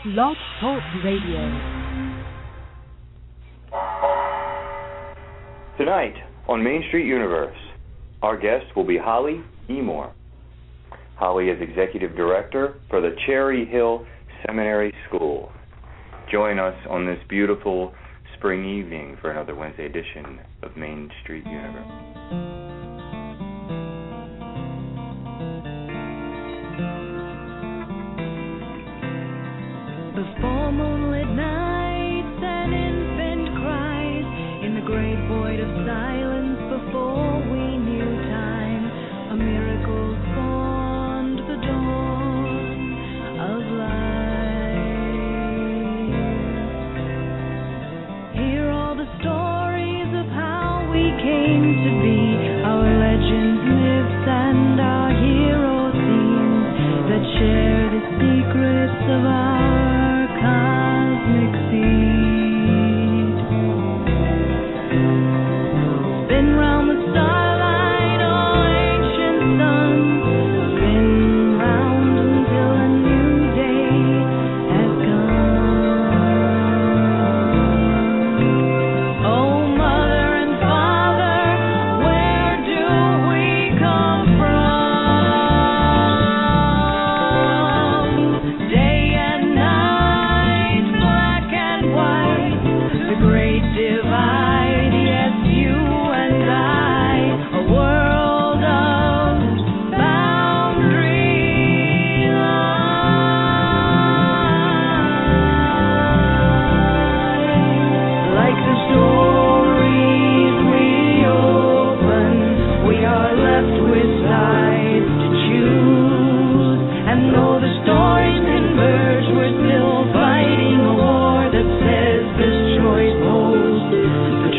Blog Talk Radio. Tonight on Main Street Universe, our guest will be Holly Emore. Holly is Executive Director for the Cherry Hill Seminary School. Join us on this beautiful spring evening for another Wednesday edition of Main Street Universe. Before moonlit nights, an infant cries in the great void of silence. Before we knew time, a miracle spawned the dawn of life. Hear all the stories of how we came to be, our legends, myths, and our hero themes that share the secrets of our cosmic seed. Spin round the starlight, oh ancient sun, spin round until a new day has come. Oh mother and father, where do we come from? Day and night, black and white, the great divide, yes, you and I, a world of boundary lines. Like the stories we open, we are left with sides to choose. And though the stories converge, we're still fighting a war that says this choice holds the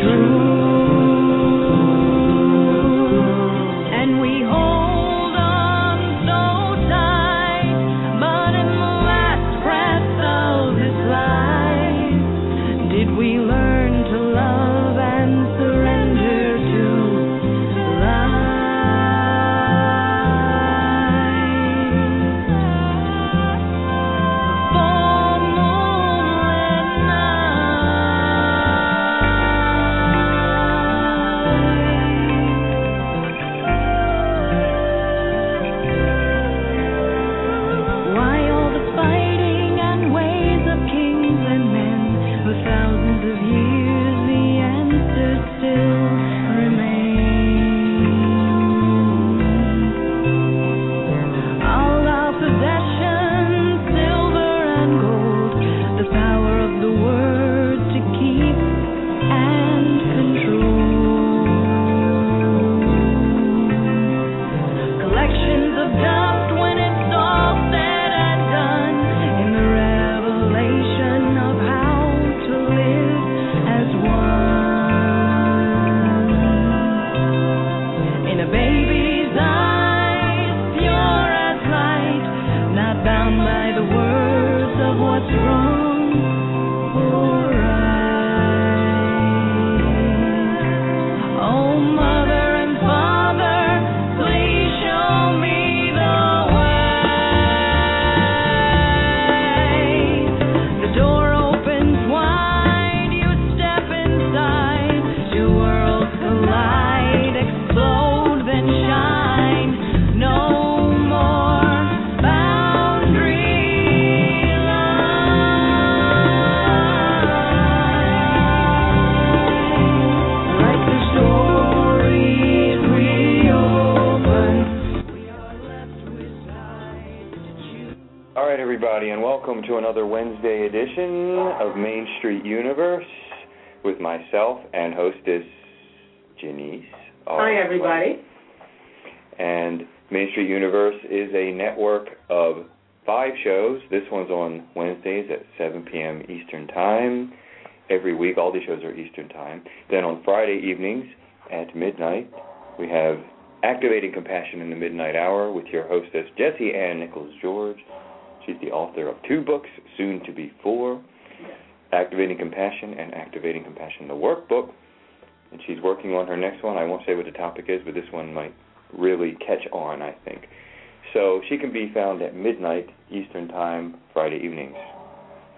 truth. And we hold on so tight, but in the last breath of this life, did we learn to love and surrender to life? For moonlit night. Why all the fighting and ways of kings and men? For thousands of years the answer still remains. All our possessions, silver and gold, the power of the word to keep and control. Collections of dust when it's all said and done, in the revelation of how to live as one. In a baby's eyes, pure as light, not bound by the words of what's wrong or right. Oh, mother and father, please show me the way. The door opens wide, you step inside. Two worlds collide, explode, then shine. No more boundary lines. Like the stories we open, we are left with sides to choose. All right, everybody, and welcome to another Wednesday edition of Main Street Universe with myself and hostess Janice. Hi, everybody. And Main Street Universe is a network of 5 shows. This one's on Wednesdays at 7 p.m. Eastern Time. Every week, all these shows are Eastern Time. Then on Friday evenings at midnight, we have Activating Compassion in the Midnight Hour with your hostess, Jessie Ann Nichols-George. She's the author of 2 books, soon to be 4, Activating Compassion and Activating Compassion, the Workbook. And she's working on her next one. I won't say what the topic is, but this one might really catch on, I think. So she can be found at midnight Eastern Time, Friday evenings.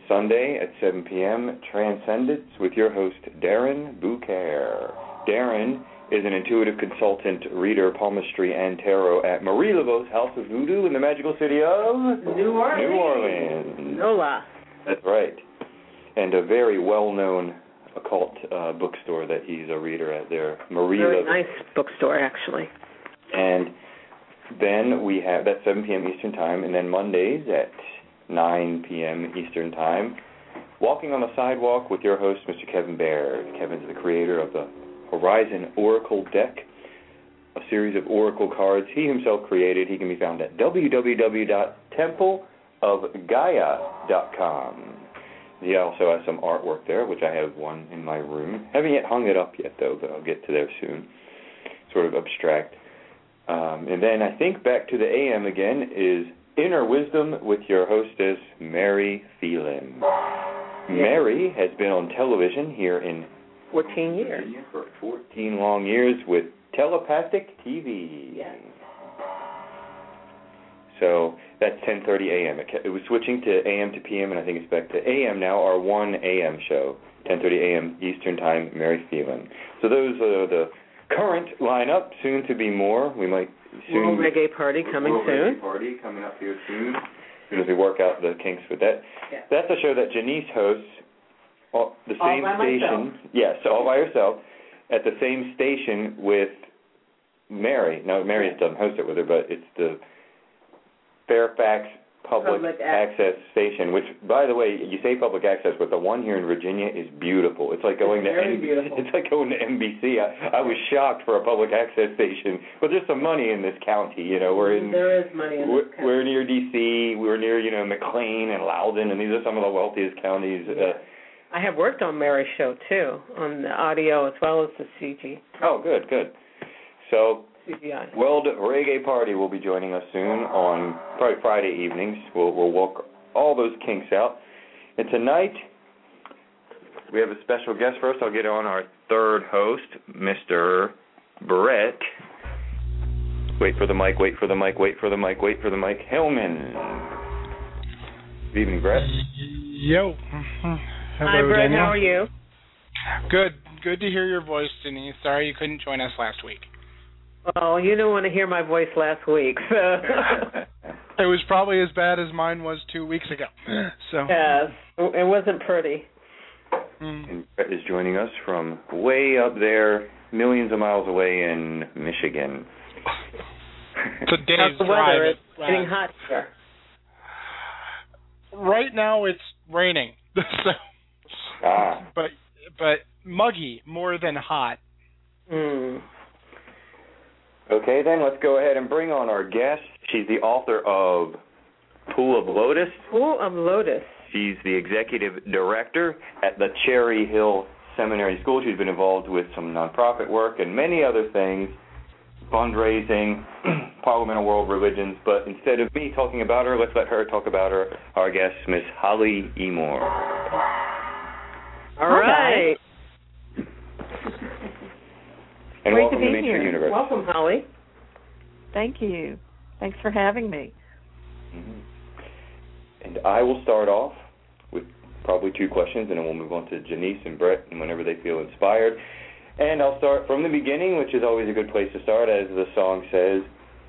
Sunday at 7 p.m., Transcendence with your host, Darren Bouquet. Darren is an intuitive consultant, reader, palmistry, and tarot at Marie Laveau's House of Voodoo in the magical city of New Orleans. New Orleans. NOLA. That's right. And a very well-known occult bookstore that he's a reader at there. Marie Very Laveau. nice bookstore, actually. And then we have, that's 7 p.m. Eastern Time, and then Mondays at 9 p.m. Eastern Time, Walking on the Sidewalk with your host, Mr. Kevin Baird. Kevin's the creator of the Horizon Oracle Deck, a series of oracle cards he himself created. He can be found at www.templeofgaia.com. He also has some artwork there, which I have one in my room. Haven't yet hung it up yet, though, but I'll get to there soon. Sort of abstract. And then I think back to the AM again is Inner Wisdom with your hostess, Mary Phelan. Mary has been on television here in 14 years. For 14 long years with Telepathic TV. Yes. So that's 10:30 a.m. It was switching to AM to PM, and I think it's back to AM now, our 1 a.m. show, 10:30 a.m. Eastern Time, Mary Phelan. So those are the current lineup, soon to be more. We might soon... World Reggae Party coming World soon. Reggae Party coming up here soon, as soon as we work out the kinks with that. Yeah. That's a show that Janice hosts, the same all by station. myself. Yes, all by herself, at the same station with Mary. Now, Mary doesn't host it with her, but it's the Fairfax Public Access Station, which, by the way, you say public access, but the one here in Virginia is beautiful. It's like going beautiful. It's like going to NBC. I was shocked for a public access station, but there's some money in this county. You know, There is money in this county. We're near D.C. We're near McLean and Loudoun, and these are some of the wealthiest counties. I have worked on Mary's show too, on the audio as well as the CG. Oh, good. So. CGI. World Reggae Party will be joining us soon on probably Friday evenings. We'll work all those kinks out. And tonight, we have a special guest first. I'll get on our third host, Mr. Brett. Wait for the mic. Hillman. Good evening, Brett. Yo. Hello, Hi, Brett. Daniel. How are you? Good to hear your voice, Denise. Sorry you couldn't join us last week. Well, you didn't want to hear my voice last week, so... It was probably as bad as mine was 2 weeks ago. So. Yes, it wasn't pretty. And Brett is joining us from way up there, millions of miles away in Michigan. It's a day's How's the drive. weather? It's getting hot here. Right now it's raining. But muggy more than hot. Okay, then let's go ahead and bring on our guest. She's the author of Pool of Lotus. Pool of Lotus. She's the executive director at the Cherry Hill Seminary School. She's been involved with some nonprofit work and many other things, fundraising, Parliamental World Religions. But instead of me talking about her, let's let her talk about her, our guest, Miss Holly Emore. All right. And Great welcome to be to Main Street here. Universe. Welcome, Holly. Thank you. Thanks for having me. Mm-hmm. And I will start off with probably 2 questions, and then we'll move on to Janice and Brett and whenever they feel inspired. And I'll start from the beginning, which is always a good place to start, as the song says.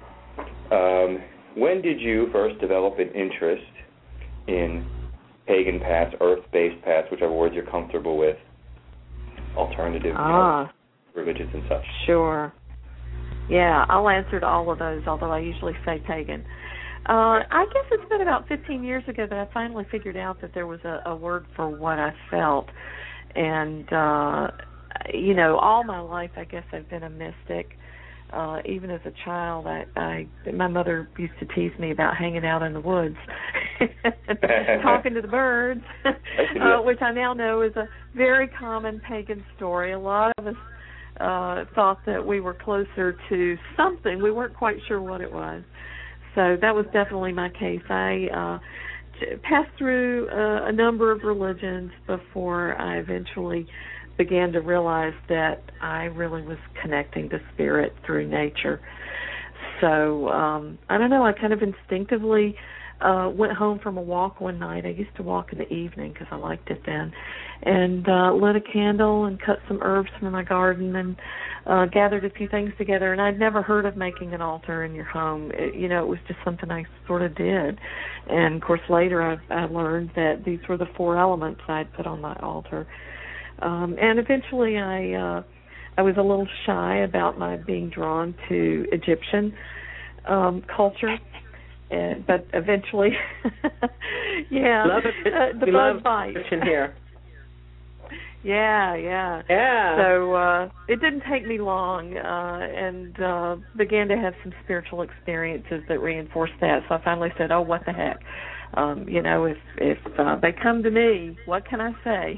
When did you first develop an interest in pagan paths, earth-based paths, whichever words you're comfortable with, alternative religions and such? Sure. Yeah, I'll answer to all of those, although I usually say pagan. I guess it's been about 15 years ago that I finally figured out that there was a word for what I felt. And, all my life I guess I've been a mystic. Even as a child, my mother used to tease me about hanging out in the woods, talking to the birds, which I now know is a very common pagan story. A lot of us thought that we were closer to something. We weren't quite sure what it was. So that was definitely my case. I passed through a number of religions before I eventually began to realize that I really was connecting to spirit through nature. So, I don't know, I kind of instinctively went home from a walk one night. I used to walk in the evening because I liked it then, and lit a candle and cut some herbs from my garden and gathered a few things together. And I'd never heard of making an altar in your home. It was just something I sort of did. And, of course, later I learned that these were the 4 elements I'd put on my altar. And eventually I was a little shy about my being drawn to Egyptian culture. But eventually, yeah, love it. The bug bites. Here. Yeah. So it didn't take me long, and began to have some spiritual experiences that reinforced that. So I finally said, "Oh, what the heck? If they come to me, what can I say?"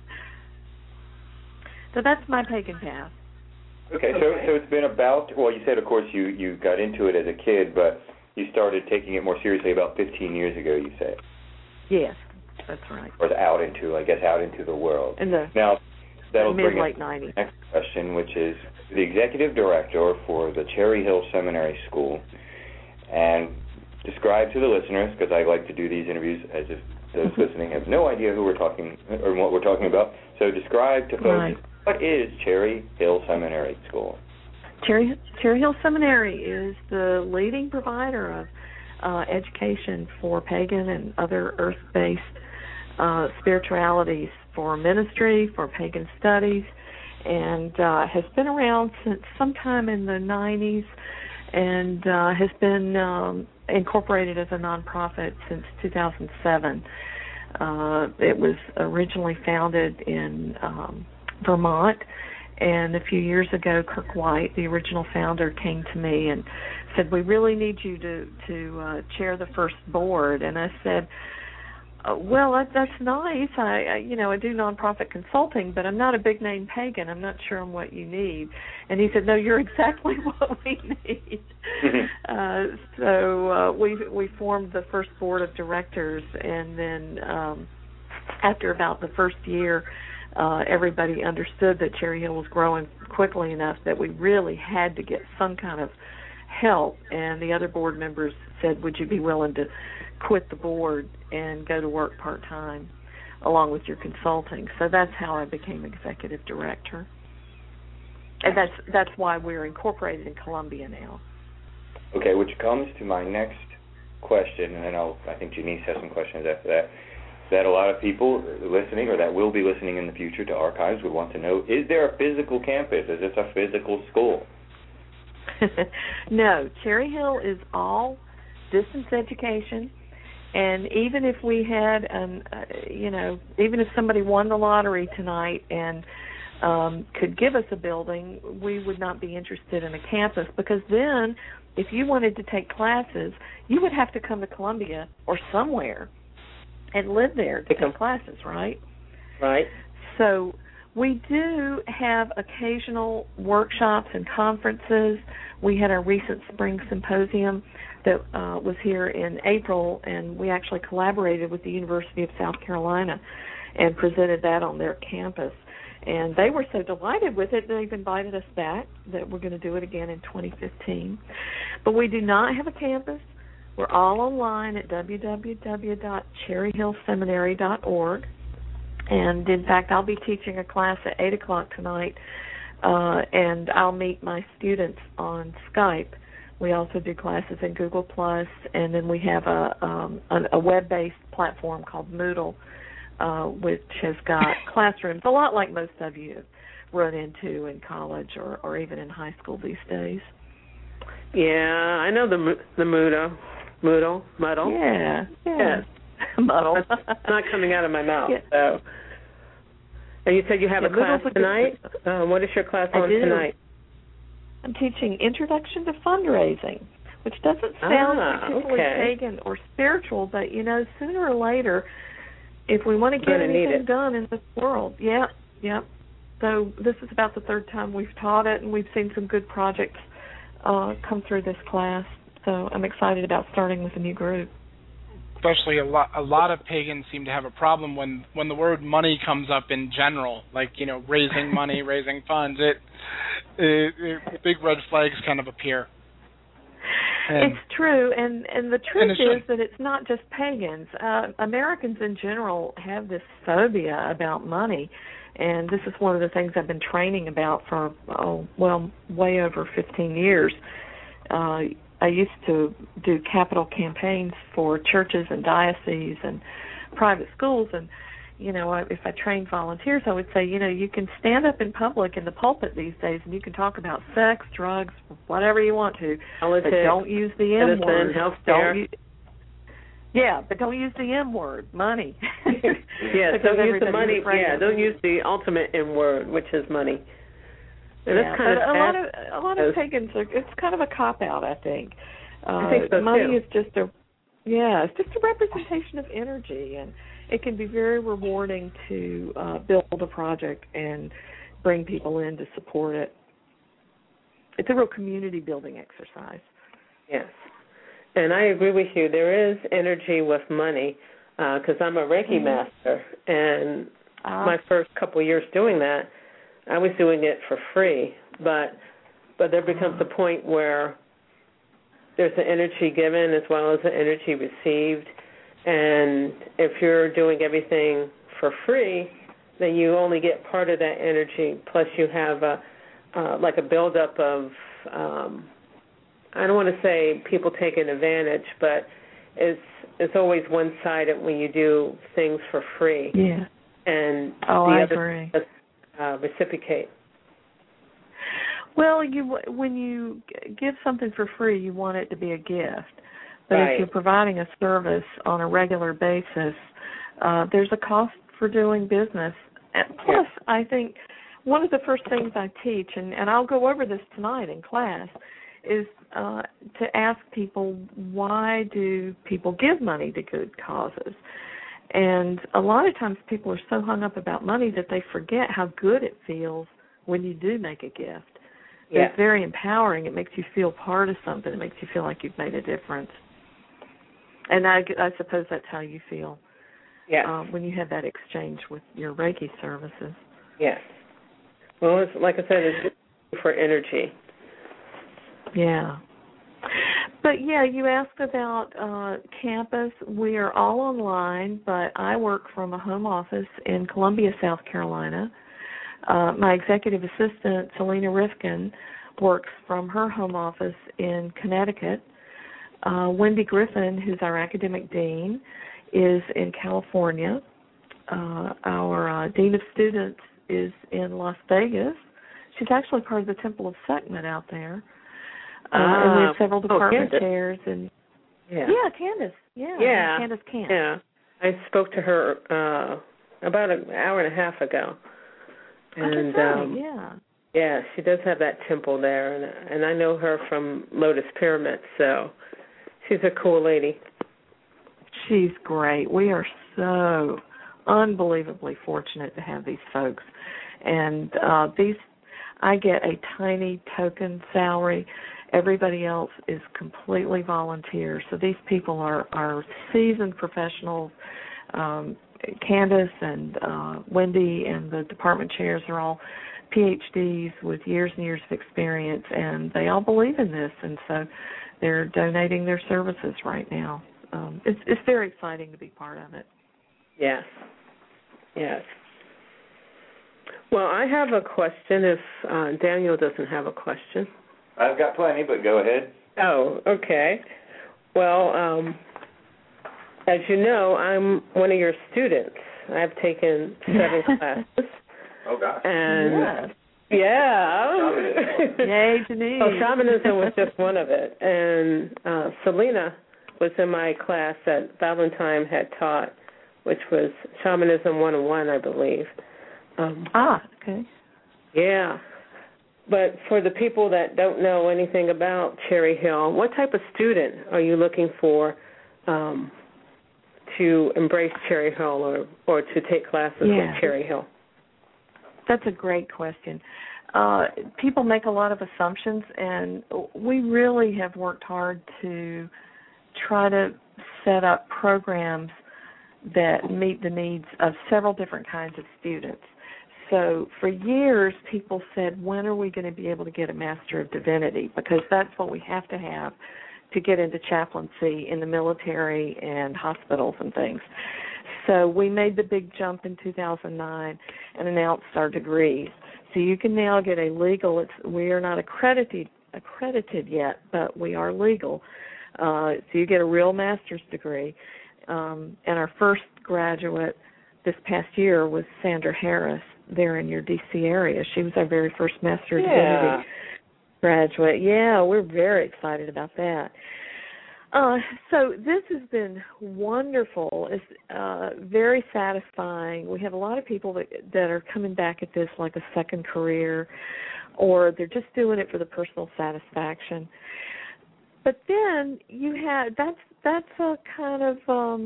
So that's my pagan path. Okay, so it's been about, well, you said, of course, you got into it as a kid, but you started taking it more seriously about 15 years ago, you say. Yes, that's right. Or out into the world. Now, that'll bring us to the next question, which is the executive director for the Cherry Hill Seminary School. And describe to the listeners, because I like to do these interviews as if those listening have no idea who we're talking or what we're talking about. So describe to folks, what is Cherry Hill Seminary School? Cherry Hill Seminary is the leading provider of education for pagan and other earth-based spiritualities, for ministry, for pagan studies, and has been around since sometime in the 90s and has been incorporated as a nonprofit since 2007. It was originally founded in Vermont, and a few years ago, Kirk White, the original founder, came to me and said, "We really need you to chair the first board." And I said, "Well, that's nice. I do nonprofit consulting, but I'm not a big name pagan. I'm not sure I'm what you need." And he said, "No, you're exactly what we need." So we formed the first board of directors, and then after about the first year, everybody understood that Cherry Hill was growing quickly enough that we really had to get some kind of help. And the other board members said, "Would you be willing to quit the board and go to work part-time along with your consulting?" So that's how I became executive director. And that's why we're incorporated in Columbia now. Okay, which comes to my next question, and then I think Janice has some questions after that a lot of people listening or that will be listening in the future to archives would want to know: is there a physical campus? Is this a physical school? No, Cherry Hill is all distance education, and even if we had, even if somebody won the lottery tonight and could give us a building, we would not be interested in a campus, because then if you wanted to take classes, you would have to come to Columbia or somewhere and live there to take classes, right? Right. So we do have occasional workshops and conferences. We had our recent spring symposium that was here in April, and we actually collaborated with the University of South Carolina and presented that on their campus. And they were so delighted with it, they've invited us back, that we're going to do it again in 2015. But we do not have a campus. We're all online at www.cherryhillseminary.org. And, in fact, I'll be teaching a class at 8 o'clock tonight, and I'll meet my students on Skype. We also do classes in Google+, and then we have a web-based platform called Moodle, which has got classrooms, a lot like most of you run into in college or even in high school these days. Yeah, I know the Moodle. Yeah. Yes. Muddle. It's not coming out of my mouth. Yeah. So. And you said you have a class tonight? What is your class on tonight? I'm teaching Introduction to Fundraising, which doesn't sound particularly pagan or spiritual, but, sooner or later, if we want to get anything done in this world, yeah. So this is about the third time we've taught it, and we've seen some good projects come through this class. So I'm excited about starting with a new group. Especially a lot of pagans seem to have a problem when the word money comes up in general, like, raising money, raising funds. It big red flags kind of appear. It's true, and the truth is that it's not just pagans. Americans in general have this phobia about money, and this is one of the things I've been training about for, way over 15 years. I used to do capital campaigns for churches and dioceses and private schools, and if I trained volunteers, I would say, you can stand up in public in the pulpit these days and you can talk about sex, drugs, whatever you want to, but don't use the M word. But don't use the M word, money. Don't use the money. Don't use the ultimate M word, which is money. And that's kind of a lot of pagans it's kind of a cop out, I think. I think so money too. is just it's just a representation of energy, and it can be very rewarding to build a project and bring people in to support it. It's a real community building exercise. Yes. And I agree with you. There is energy with money because I'm a Reiki master, and my first couple of years doing that, I was doing it for free. But there becomes a point where there's an energy given as well as an energy received. And if you're doing everything for free, then you only get part of that energy. Plus, you have a buildup of I don't want to say people taking advantage, but it's always one-sided when you do things for free. Yeah. And I agree. Reciprocate. Well, when you give something for free, you want it to be a gift. But right. If you're providing a service on a regular basis, there's a cost for doing business. And plus, I think one of the first things I teach, and I'll go over this tonight in class, is to ask people, why do people give money to good causes? And a lot of times people are so hung up about money that they forget how good it feels when you do make a gift. Yeah. It's very empowering. It makes you feel part of something. It makes you feel like you've made a difference. And I suppose that's how you feel when you have that exchange with your Reiki services. Yes. Well, like I said, it's for energy. Yeah. But, you asked about campus. We are all online, but I work from a home office in Columbia, South Carolina. My executive assistant, Selena Rifkin, works from her home office in Connecticut. Wendy Griffin, who's our academic dean, is in California. Our dean of students is in Las Vegas. She's actually part of the Temple of Sekhmet out there. And we have several department chairs. And Candace. Candace Camp. Yeah, I spoke to her about an hour and a half ago. And yeah, she does have that temple there, and I know her from Lotus Pyramid, so she's a cool lady. She's great. We are so unbelievably fortunate to have these folks. And I get a tiny token salary. Everybody else is completely volunteer. So these people are seasoned professionals. Candace and Wendy and the department chairs are all PhDs with years and years of experience, and they all believe in this, and so they're donating their services right now. It's very exciting to be part of it. Yes. Well, I have a question if Daniel doesn't have a question. I've got plenty, but go ahead. Oh, okay. Well, as you know, I'm one of your students. I've taken 7 classes. Oh, gosh. And Yay, Denise. Well, shamanism was just one of it. And Selena was in my class that Valentine had taught, which was Shamanism 101, I believe. Okay. Yeah. But for the people that don't know anything about Cherry Hill, what type of student are you looking for to embrace Cherry Hill or to take classes with Cherry Hill? That's a great question. People make a lot of assumptions, and we really have worked hard to try to set up programs that meet the needs of several different kinds of students. So for years, people said, when are we going to be able to get a Master of Divinity? Because that's what we have to have to get into chaplaincy in the military and hospitals and things. So we made the big jump in 2009 and announced our degrees. So you can now get a legal. We are not accredited yet, but we are legal. So you get a real master's degree. And our first graduate this past year was Sandra Harris there in your D.C. area. She was our very first Master of Divinity graduate. Yeah, we're very excited about that. So this has been wonderful. It's very satisfying. We have a lot of people that are coming back at this like a second career, or they're just doing it for the personal satisfaction. But then you have that's a kind of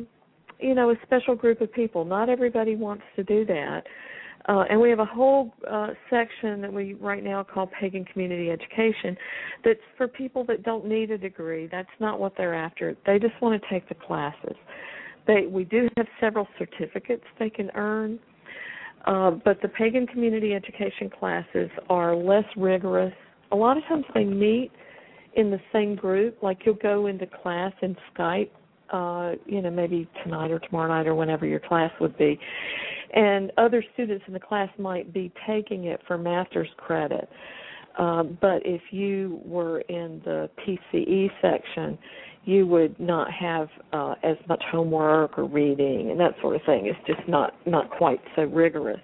a special group of people. Not everybody wants to do that. And we have a whole section that we right now call Pagan Community Education that's for people that don't need a degree. That's not what they're after. They just want to take the classes. We do have several certificates they can earn, but the Pagan Community Education classes are less rigorous. A lot of times they meet in the same group, like you'll go into class in Skype, maybe tonight or tomorrow night or whenever your class would be. And other students in the class might be taking it for master's credit. But if you were in the PCE section, you would not have as much homework or reading and that sort of thing. It's just not quite so rigorous.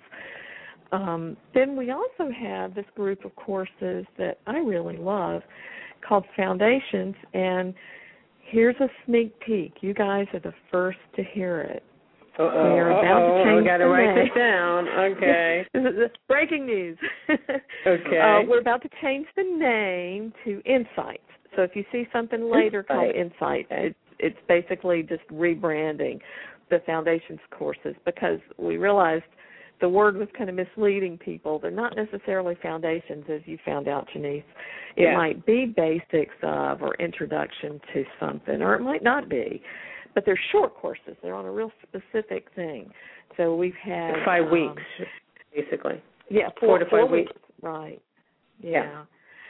Then we also have this group of courses that I really love called Foundations, and here's a sneak peek. You guys are the first to hear it. We are about to change. I got to write this down. Okay. Breaking news. Okay. We're about to change the name to Insights. So if you see something later called Insights, it's basically just rebranding the Foundations courses, because we realized the word was kind of misleading people. They're not necessarily foundations, as you found out, Janice. It might be basics of or introduction to something, or it might not be. But they're short courses. They're on a real specific thing. So we've had 5 weeks, basically. Yeah, 4 to 5 weeks. Right. Yeah.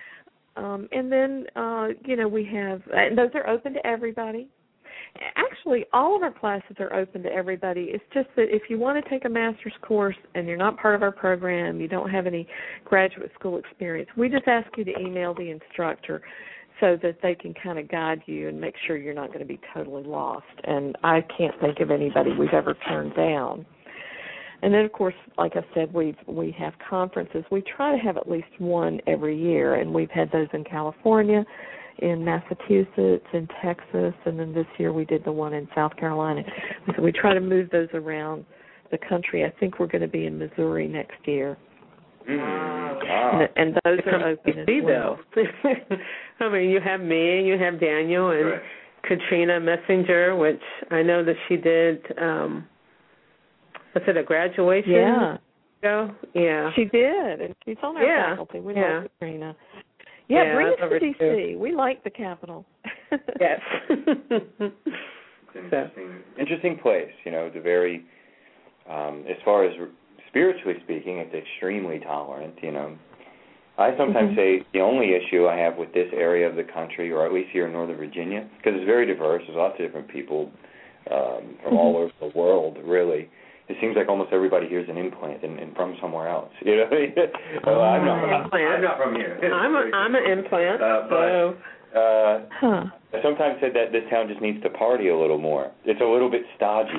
And then, we have, and those are open to everybody. Actually, all of our classes are open to everybody. It's just that if you want to take a master's course and you're not part of our program, you don't have any graduate school experience, we just ask you to email the instructor so that they can kind of guide you and make sure you're not going to be totally lost. And I can't think of anybody we've ever turned down. And then, of course, like I said, we have conferences. We try to have at least one every year, and we've had those in California, in Massachusetts, in Texas, and then this year we did the one in South Carolina. So we try to move those around the country. I think we're going to be in Missouri next year. Wow. And those are open as well. I mean, you have me, you have Daniel, and Katrina Messenger, which I know that she did, was it a graduation? Yeah. She did, and she's on our faculty. We love Katrina. Yeah, bring us to D.C. We like the capital. Yes. It's an interesting place. The very, as far as spiritually speaking, it's extremely tolerant. I sometimes say the only issue I have with this area of the country, or at least here in Northern Virginia, because it's very diverse. There's lots of different people from all over the world, really. It seems like almost everybody here is an implant and from somewhere else. I'm not from here. I'm an implant. I sometimes said that this town just needs to party a little more. It's a little bit stodgy.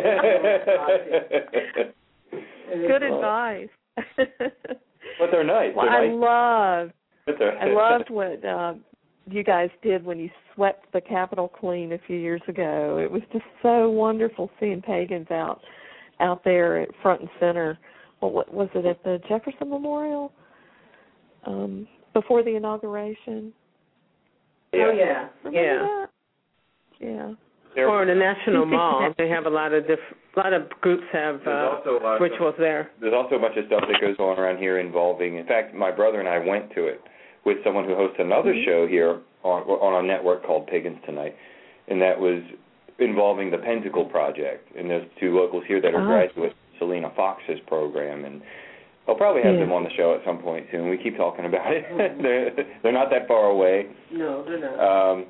Good advice. But they're nice. Well, I loved what you guys did when you swept the Capitol clean a few years ago. It was just so wonderful seeing pagans out there at front and center. Well, what was it, at the Jefferson Memorial before the inauguration? Oh yeah, Remember that? Yeah. Or in the National Mall, they have a lot of groups have rituals there. There's also a bunch of stuff that goes on around here involving. In fact, my brother and I went to it with someone who hosts another show here on a network called Pagans Tonight, and that was involving the Pentacle Project. And there's two locals here that are graduates of Selena Fox's program, and I'll probably have them on the show at some point soon. We keep talking about it. They're not that far away. No, they're not.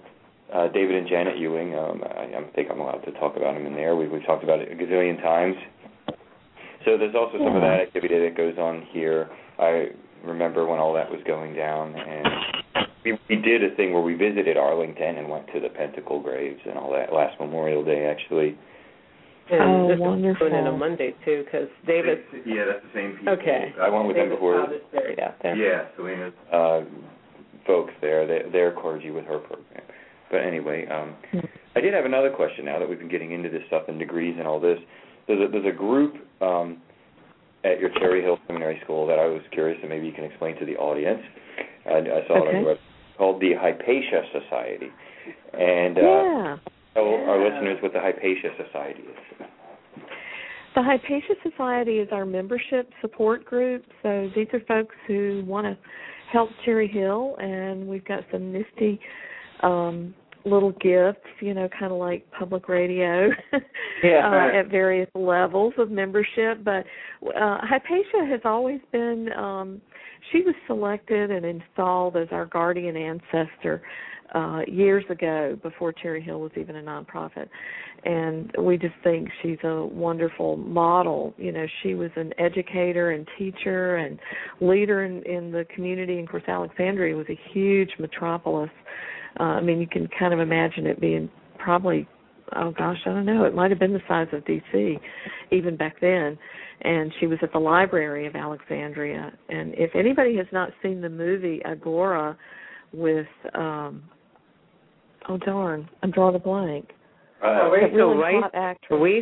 David and Janet Ewing. I think I'm allowed to talk about them in there. We've talked about it a gazillion times. So there's also some of that activity that goes on here. I remember when all that was going down, and we did a thing where we visited Arlington and went to the Pentacle Graves and all that last Memorial Day, actually. And this wonderful. is going in a Monday, too, because David... Yeah, that's the same people. Okay. I went with them before. David's buried out there. Yeah, Selena's folks there. They're clergy with her program. But anyway, I did have another question now that we've been getting into this stuff and degrees and all this. There's a group at your Cherry Hill Seminary School that I was curious, and maybe you can explain to the audience. I saw it on your website, called the Hypatia Society. And tell our listeners what the Hypatia Society is. The Hypatia Society is our membership support group. So these are folks who want to help Cherry Hill, and we've got some nifty little gifts, kind of like public radio at various levels of membership. But Hypatia has always been, she was selected and installed as our guardian ancestor years ago, before Cherry Hill was even a nonprofit. And we just think she's a wonderful model. She was an educator and teacher and leader in the community. And, of course, Alexandria was a huge metropolis. You can kind of imagine it being probably, I don't know, it might have been the size of D.C. even back then. And she was at the Library of Alexandria. And if anybody has not seen the movie Agora with, I'm drawing a blank. Rachel really Weisz.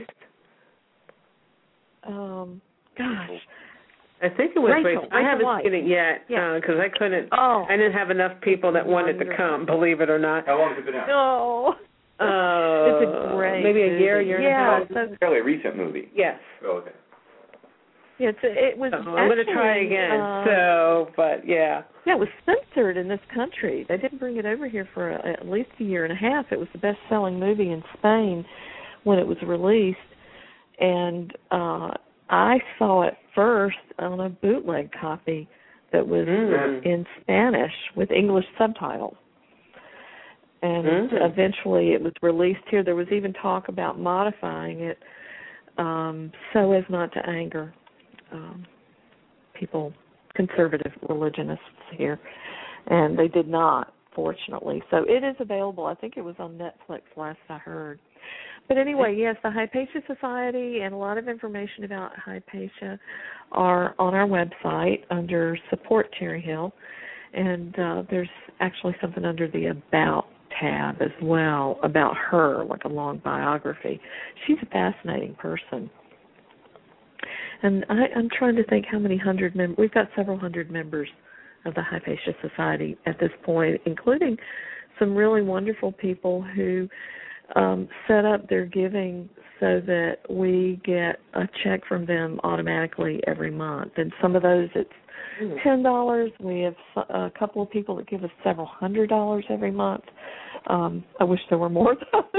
Gosh. I think it was Rachel. I haven't seen it yet because I couldn't. I didn't have enough people that wanted to come. Believe it or not. How long has it been out? No. It's a great maybe a year and a half. It's a fairly recent movie. Yes. Oh, okay. Yeah, it was. I'm going to try again. Yeah, it was censored in this country. They didn't bring it over here for at least a year and a half. It was the best-selling movie in Spain when it was released, and I saw it first on a bootleg copy that was in Spanish with English subtitles. And eventually it was released here. There was even talk about modifying it so as not to anger people, conservative religionists here. And they did not, fortunately. So it is available. I think it was on Netflix last I heard. But anyway, yes, the Hypatia Society and a lot of information about Hypatia are on our website under Support Cherry Hill. And there's actually something under the About tab as well about her, like a long biography. She's a fascinating person. And I'm trying to think how many hundred members. We've got several hundred members of the Hypatia Society at this point, including some really wonderful people who set up their giving so that we get a check from them automatically every month. And some of those, it's $10. We have a couple of people that give us several $100s every month. I wish there were more of those.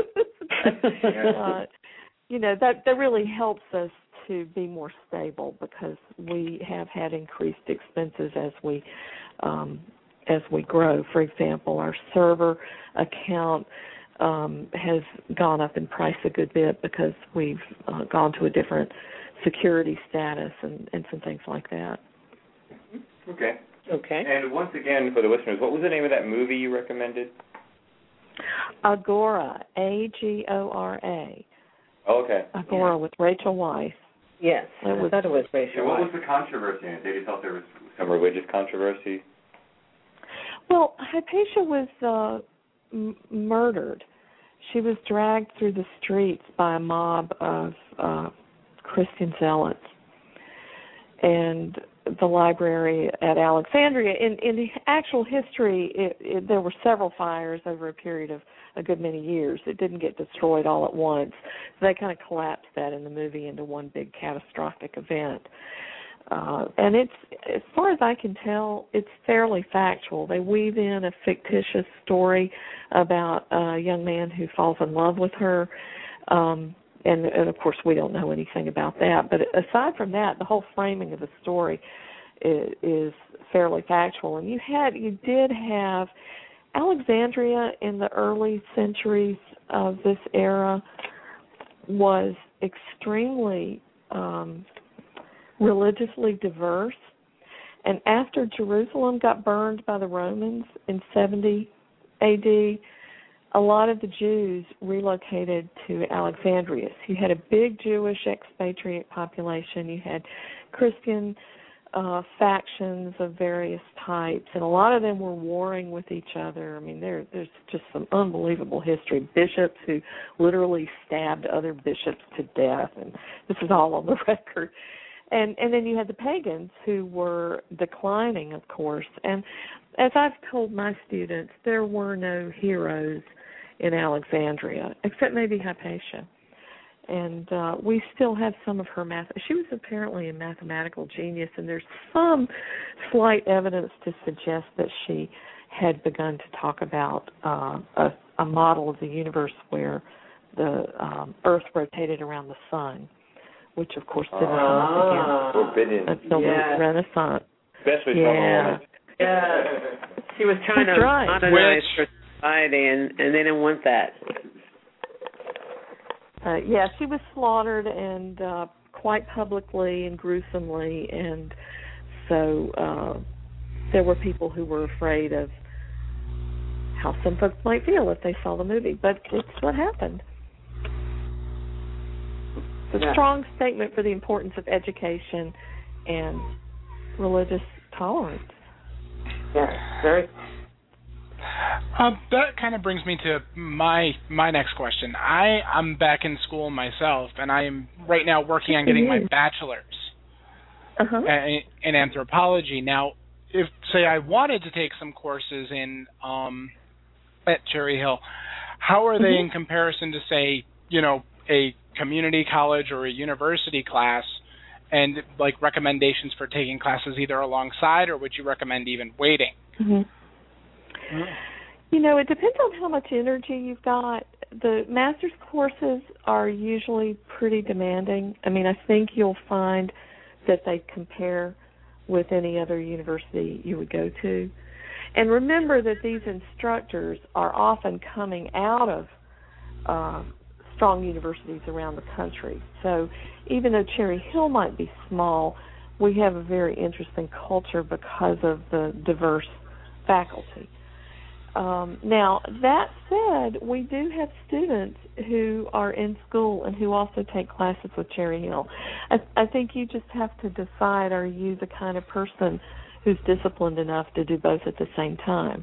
That really helps us to be more stable because we have had increased expenses as we grow. For example, our server account has gone up in price a good bit because we've gone to a different security status and some things like that. Okay. Okay. And once again, for the listeners, what was the name of that movie you recommended? Agora, Agora. Oh, okay. Agora with Rachel Weisz. Yes, I thought it was Rachel Weisz. What was the controversy in it? They thought there was some religious controversy? Well, Hypatia was murdered. She was dragged through the streets by a mob of Christian zealots. And the library at Alexandria, in the actual history, there were several fires over a period of a good many years. It didn't get destroyed all at once. So they kind of collapsed that in the movie into one big catastrophic event. And it's, as far as I can tell, it's fairly factual. They weave in a fictitious story about a young man who falls in love with her. And of course, we don't know anything about that. But aside from that, the whole framing of the story is fairly factual. And you did have Alexandria in the early centuries of this era was extremely religiously diverse. And after Jerusalem got burned by the Romans in 70 A.D., a lot of the Jews relocated to Alexandria. So you had a big Jewish expatriate population. You had Christian factions of various types, and a lot of them were warring with each other. I mean, there's just some unbelievable history. Bishops who literally stabbed other bishops to death, and this is all on the record. And then you had the pagans who were declining, of course. And as I've told my students, there were no heroes in Alexandria, except maybe Hypatia. And we still have some of her math. She was apparently a mathematical genius, and there's some slight evidence to suggest that she had begun to talk about a model of the universe where the Earth rotated around the sun, which, of course, didn't come forbidden until the Renaissance. Especially from a woman. Yeah. She was trying to modernize her society, and they didn't want that. She was slaughtered, and quite publicly and gruesomely, and so there were people who were afraid of how some folks might feel if they saw the movie, but it's what happened. It's a strong statement for the importance of education and religious tolerance. Yeah, very. That kind of brings me to my next question. I'm back in school myself, and I am right now working on getting my bachelor's in anthropology. Now, if, say, I wanted to take some courses in at Cherry Hill, how are they in comparison to, say, a community college or a university class, and like recommendations for taking classes either alongside, or would you recommend even waiting? It depends on how much energy you've got. The master's courses are usually pretty demanding. I mean, I think you'll find that they compare with any other university you would go to. And remember that these instructors are often coming out of strong universities around the country. So even though Cherry Hill might be small, we have a very interesting culture because of the diverse faculty. Now, that said, we do have students who are in school and who also take classes with Cherry Hill. I think you just have to decide, are you the kind of person who's disciplined enough to do both at the same time?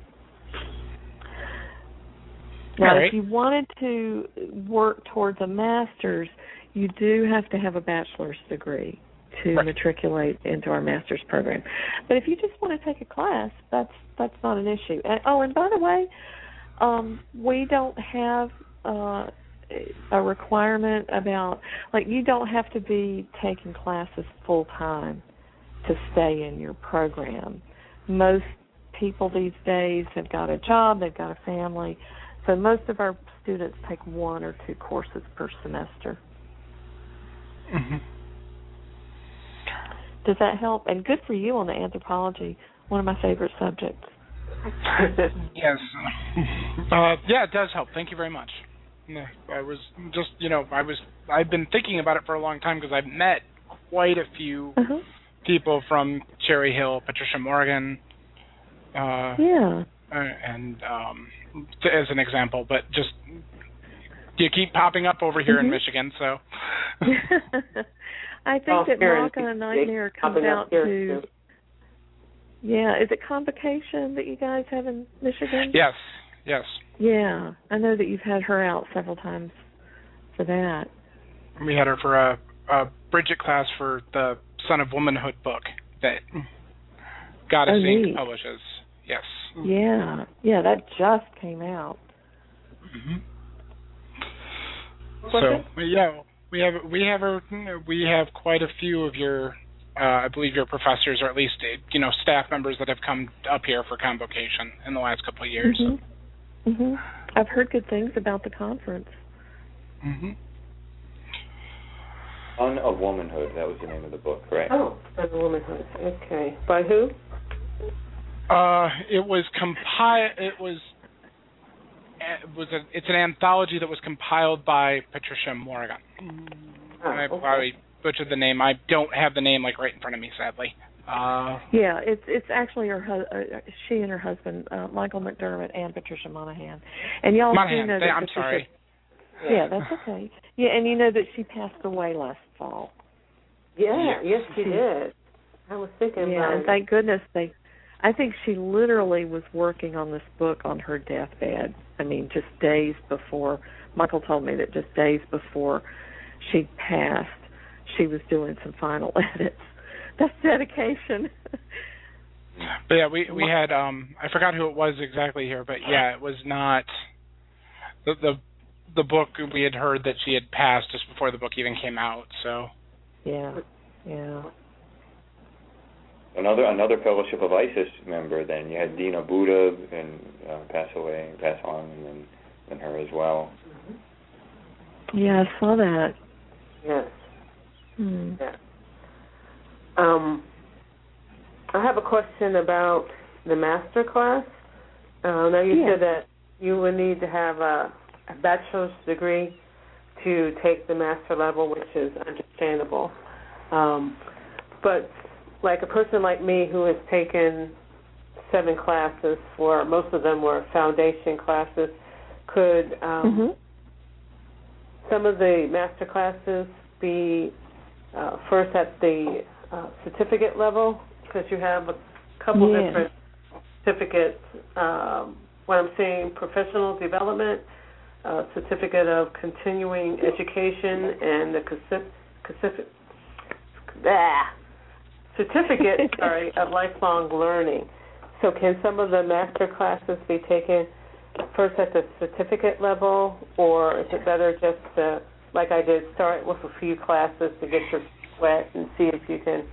Now, if you wanted to work towards a master's, you do have to have a bachelor's degree to matriculate into our master's program. But if you just want to take a class, that's not an issue. And by the way, we don't have a requirement about, like, you don't have to be taking classes full time to stay in your program. Most people these days have got a job, they've got a family, so most of our students take 1 or 2 courses per semester. Does that help? And good for you on the anthropology, one of my favorite subjects. Yes. It does help. Thank you very much. I was just, I've been thinking about it for a long time because I've met quite a few people from Cherry Hill, Patricia Morgan. And as an example, but just you keep popping up over here in Michigan, so. I think that Maka and Nightmare comes out to. Yeah, is it Convocation that you guys have in Michigan? Yes. Yeah, I know that you've had her out several times for that. We had her for a Bridget class for the Son of Womanhood book that Goddess Inc. publishes. Yes. Yeah, that just came out. So we have quite a few of your, I believe your professors, or at least staff members that have come up here for Convocation in the last couple of years. I've heard good things about the conference. Son of Womanhood, that was the name of the book, correct? Oh, Son of Womanhood. Okay. By who? It was it's an anthology that was compiled by Patricia Morgan. I probably butchered the name. I don't have the name right in front of me, sadly. Yeah, it's actually she and her husband, Michael McDermott and Patricia Monahan. And y'all do know that I'm sorry. Yeah, that's okay. Yeah, and you know that she passed away last fall. Yeah, yes, she did. I was thinking about it. And thank goodness I think she literally was working on this book on her deathbed. I mean, just days before. Michael told me that just days before she passed, she was doing some final edits. That's dedication. But yeah, we had I forgot who it was exactly here, but yeah, it was not the book. We had heard that she had passed just before the book even came out. So yeah. Another Fellowship of Isis member. Then you had Dina Buddha and pass on, and then her as well. Yeah, I saw that. Yes. Yeah. I have a question about the master class. Now you said that you would need to have a bachelor's degree to take the master level, which is understandable. But like a person like me who has taken 7 classes, most of them were foundation classes, could some of the master classes be first at the certificate level? Because you have a couple different certificates. What I'm saying, professional development, certificate of continuing education, and the certificate of lifelong learning. So can some of the master classes be taken first at the certificate level, or is it better just to, like I did, start with a few classes to get your feet wet and see if you can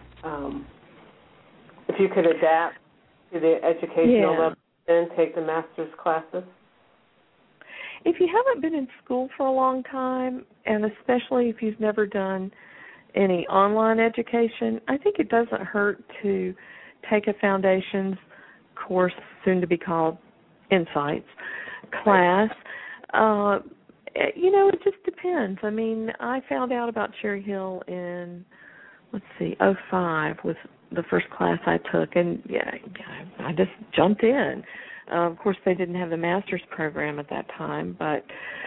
adapt to the educational level and take the master's classes? If you haven't been in school for a long time, and especially if you've never done any online education, I think it doesn't hurt to take a foundations course, soon to be called Insights class. It just depends. I mean, I found out about Cherry Hill in, 2005 was the first class I took, and I just jumped in. Of course, they didn't have the master's program at that time, but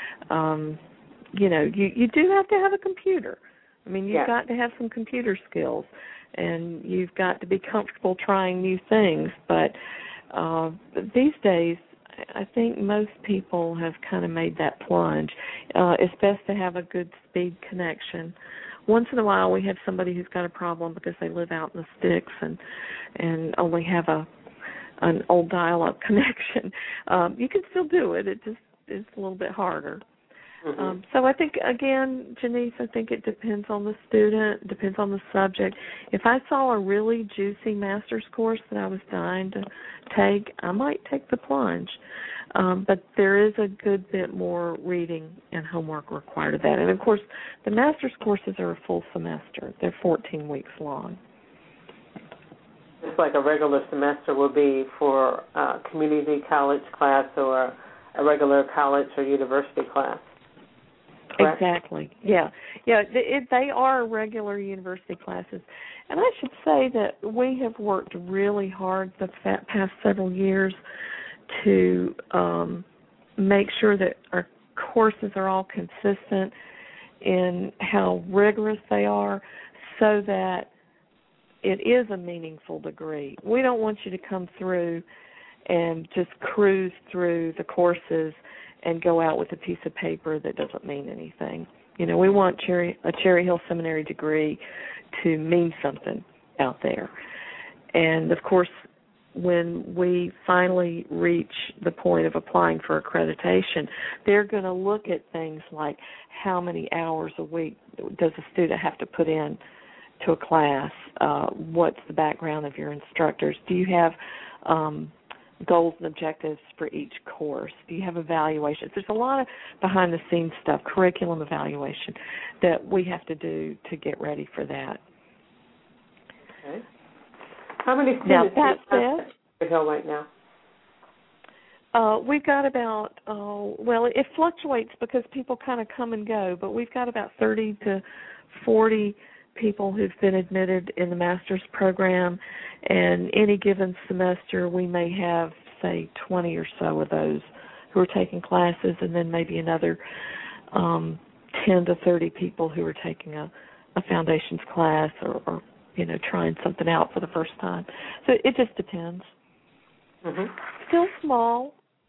you do have to have a computer. I mean, you've got to have some computer skills, and you've got to be comfortable trying new things. But these days, I think most people have kind of made that plunge. It's best to have a good speed connection. Once in a while, we have somebody who's got a problem because they live out in the sticks and only have an old dial-up connection. You can still do it. It just is a little bit harder. So I think, again, Janice, I think it depends on the student, depends on the subject. If I saw a really juicy master's course that I was dying to take, I might take the plunge. But there is a good bit more reading and homework required of that. And, of course, the master's courses are a full semester. They're 14 weeks long. Just like a regular semester would be for a community college class or a regular college or university class. Correct? Exactly. Yeah. They are regular university classes. And I should say that we have worked really hard the past several years to make sure that our courses are all consistent in how rigorous they are so that it is a meaningful degree. We don't want you to come through and just cruise through the courses and go out with a piece of paper that doesn't mean anything. We want a Cherry Hill Seminary degree to mean something out there. And, of course, when we finally reach the point of applying for accreditation, they're going to look at things like how many hours a week does a student have to put in to a class, what's the background of your instructors, do you have goals and objectives for each course, do you have evaluations. There's a lot of behind-the-scenes stuff, curriculum evaluation, that we have to do to get ready for that. Okay. How many students do you have at Cherry Hill right now? We've got about, well, it fluctuates because people kind of come and go, but we've got about 30 to 40 people who've been admitted in the master's program, and any given semester we may have, say, 20 or so of those who are taking classes, and then maybe another 10 to 30 people who are taking a foundations class or trying something out for the first time. So it just depends. Mm-hmm. Still small.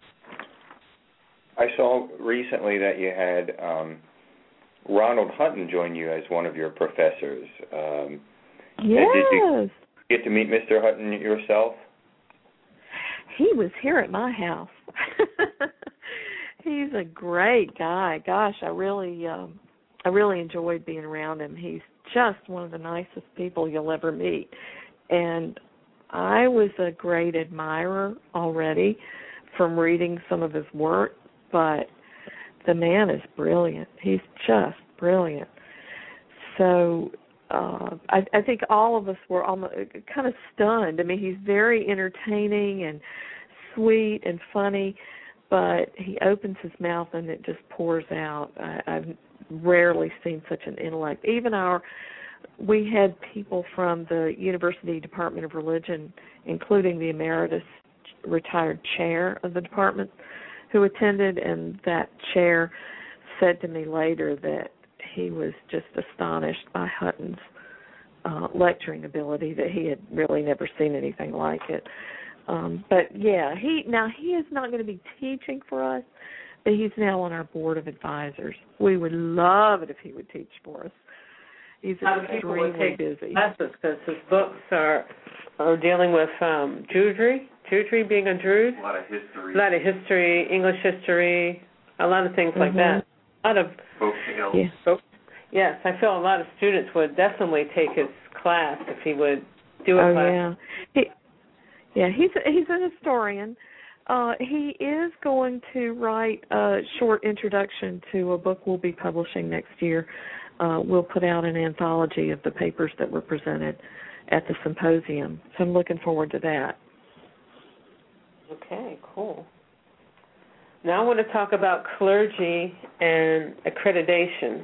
I saw recently that you had Ronald Hutton join you as one of your professors. Yes. Did you get to meet Mr. Hutton yourself? He was here at my house. He's a great guy. Gosh, I really enjoyed being around him. He's just one of the nicest people you'll ever meet. And I was a great admirer already from reading some of his work, but the man is brilliant. He's just brilliant. So I think all of us were almost kind of stunned. I mean, he's very entertaining and sweet and funny, but he opens his mouth and it just pours out. I've rarely seen such an intellect. We had people from the University Department of Religion, including the emeritus retired chair of the department, who attended, and that chair said to me later that he was just astonished by Hutton's lecturing ability, that he had really never seen anything like it. But yeah, he is not going to be teaching for us, but he's now on our board of advisors. We would love it if he would teach for us. He's extremely busy. Classes because his books are dealing with Jewry, being a Druid. A lot of history. English history, a lot of things like that. A lot of folk tales. Yes, I feel a lot of students would definitely take his class if he would do a class. Yeah. He's an historian. He is going to write a short introduction to a book we'll be publishing next year. We'll put out an anthology of the papers that were presented at the symposium. So I'm looking forward to that. Okay, cool. Now I want to talk about clergy and accreditation.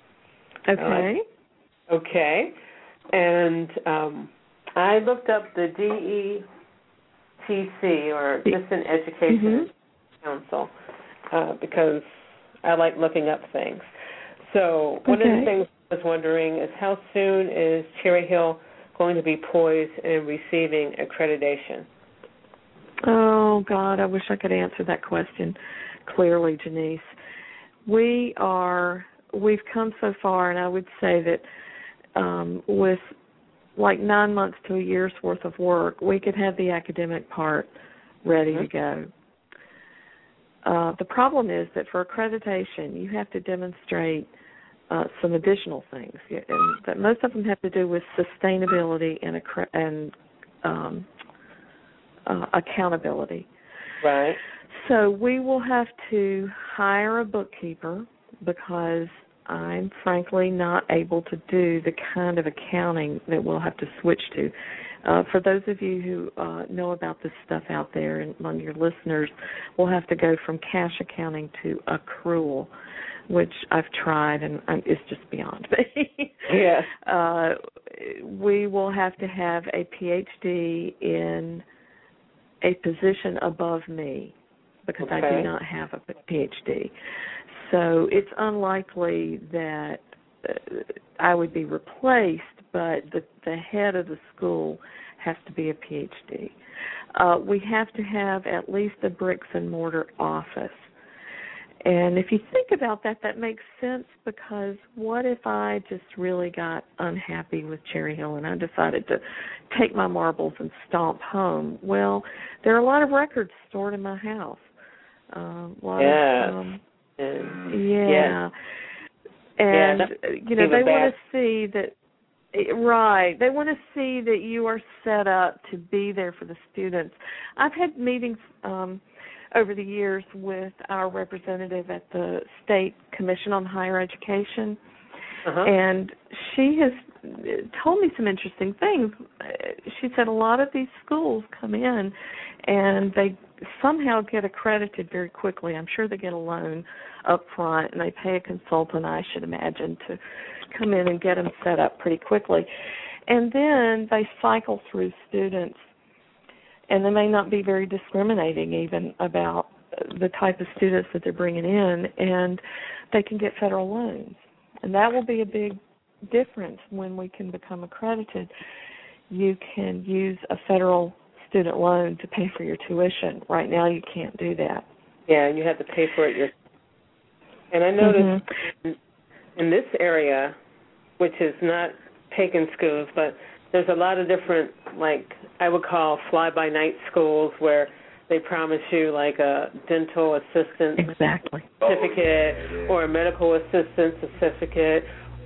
Okay. And I looked up the DETC, or Distant Education Council, because I like looking up things. So one of the things I was wondering is how soon is Cherry Hill going to be poised in receiving accreditation? Oh, God, I wish I could answer that question clearly, Janice. We've come so far, and I would say that with like 9 months to a year's worth of work, we could have the academic part ready to go. The problem is that for accreditation, you have to demonstrate some additional things, and that most of them have to do with sustainability and accountability. Right. So we will have to hire a bookkeeper because I'm frankly not able to do the kind of accounting that we'll have to switch to. For those of you who know about this stuff out there and among your listeners, we'll have to go from cash accounting to accrual, which I've tried and it's just beyond me. Yes. We will have to have a PhD in a position above me because I do not have a PhD. So it's unlikely that I would be replaced, but the head of the school has to be a PhD. We have to have at least a bricks and mortar office. And if you think about that, that makes sense, because what if I just really got unhappy with Cherry Hill and I decided to take my marbles and stomp home? Well, there are a lot of records stored in my house. And they want to see that. Right. They want to see that you are set up to be there for the students. I've had meetings over the years with our representative at the State Commission on Higher Education, and she has told me some interesting things. She said a lot of these schools come in and they somehow get accredited very quickly. I'm sure they get a loan up front and they pay a consultant, I should imagine, to come in and get them set up pretty quickly. And then they cycle through students, and they may not be very discriminating even about the type of students that they're bringing in, and they can get federal loans. And that will be a big difference when we can become accredited. You can use a federal student loan to pay for your tuition. Right now you can't do that. Yeah, you have to pay for it yourself. And I noticed in this area, which is not pagan schools, but there's a lot of different, like I would call fly-by-night schools where they promise you like a dental assistant certificate or a medical assistant certificate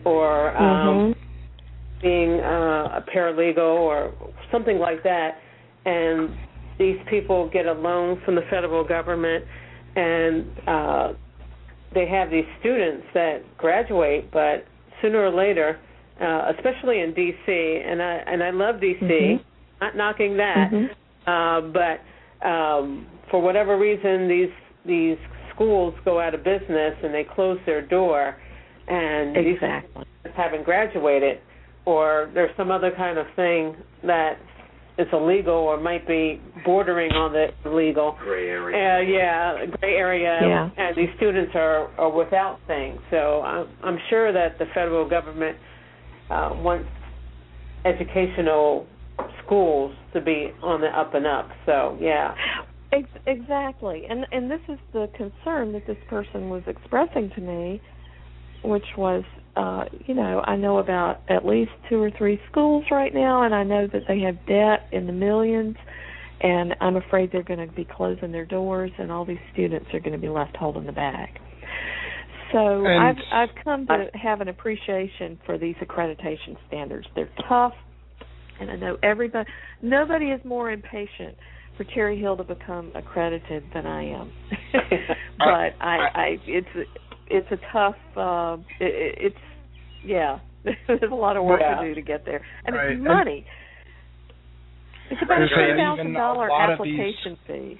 or being a paralegal or something like that. And these people get a loan from the federal government, and they have these students that graduate, but sooner or later, especially in D.C., and I love D.C., not knocking that, but for whatever reason, these schools go out of business and they close their door, and these students haven't graduated, or there's some other kind of thing that is illegal or might be bordering on the illegal. Gray area. Gray area, and these students are without things. So I'm sure that the federal government wants educational schools to be on the up and up. So, yeah. Exactly. And this is the concern that this person was expressing to me, which was, I know about at least 2 or 3 schools right now, and I know that they have debt in the millions, and I'm afraid they're going to be closing their doors, and all these students are going to be left holding the bag. So I've come to have an appreciation for these accreditation standards. They're tough, and I know nobody is more impatient for Cherry Hill to become accredited than I am. But it's a tough. There's a lot of work to do to get there, and it's money. It's about a $10,000 application fee.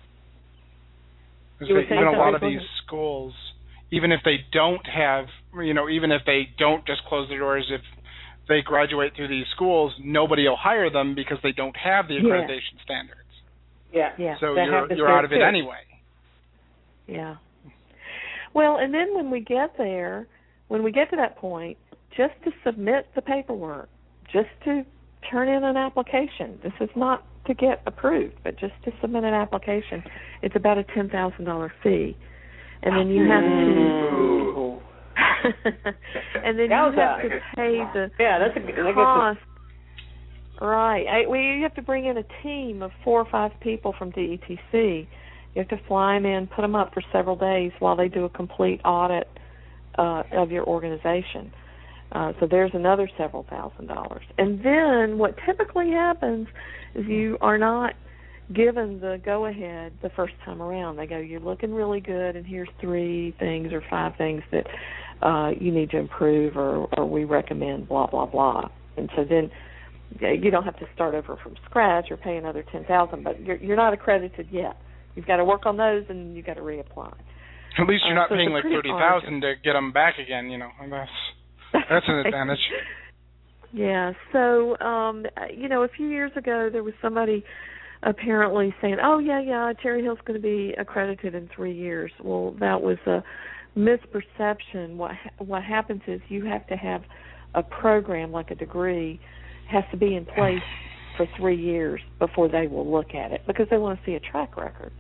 Even a lot of these schools, even if they don't have, even if they don't just close their doors, if they graduate through these schools, nobody will hire them because they don't have the accreditation standards. Yeah. So you're out of it anyway. Yeah. Well, and then when we get there, when we get to that point, just to submit the paperwork, just to turn in an application. This is not to get approved, but just to submit an application. It's about a $10,000 fee. And then you have to and then you have to pay the cost. Right. You have to bring in a team of 4 or 5 people from DETC. You have to fly them in, put them up for several days while they do a complete audit of your organization. So there's another several $1,000s. And then what typically happens is you are not given the go-ahead the first time around. They go, you're looking really good, and here's 3 things or 5 things that you need to improve, or we recommend blah, blah, blah. And so then you don't have to start over from scratch or pay another $10,000, but you're not accredited yet. You've got to work on those, and you've got to reapply. At least you're not paying like $30,000 to get them back again, That's an advantage. Yeah. So, a few years ago, there was somebody apparently saying, Cherry Hill's going to be accredited in 3 years. Well, that was a misperception. What happens is you have to have a program, like a degree, has to be in place for 3 years before they will look at it, because they want to see a track record.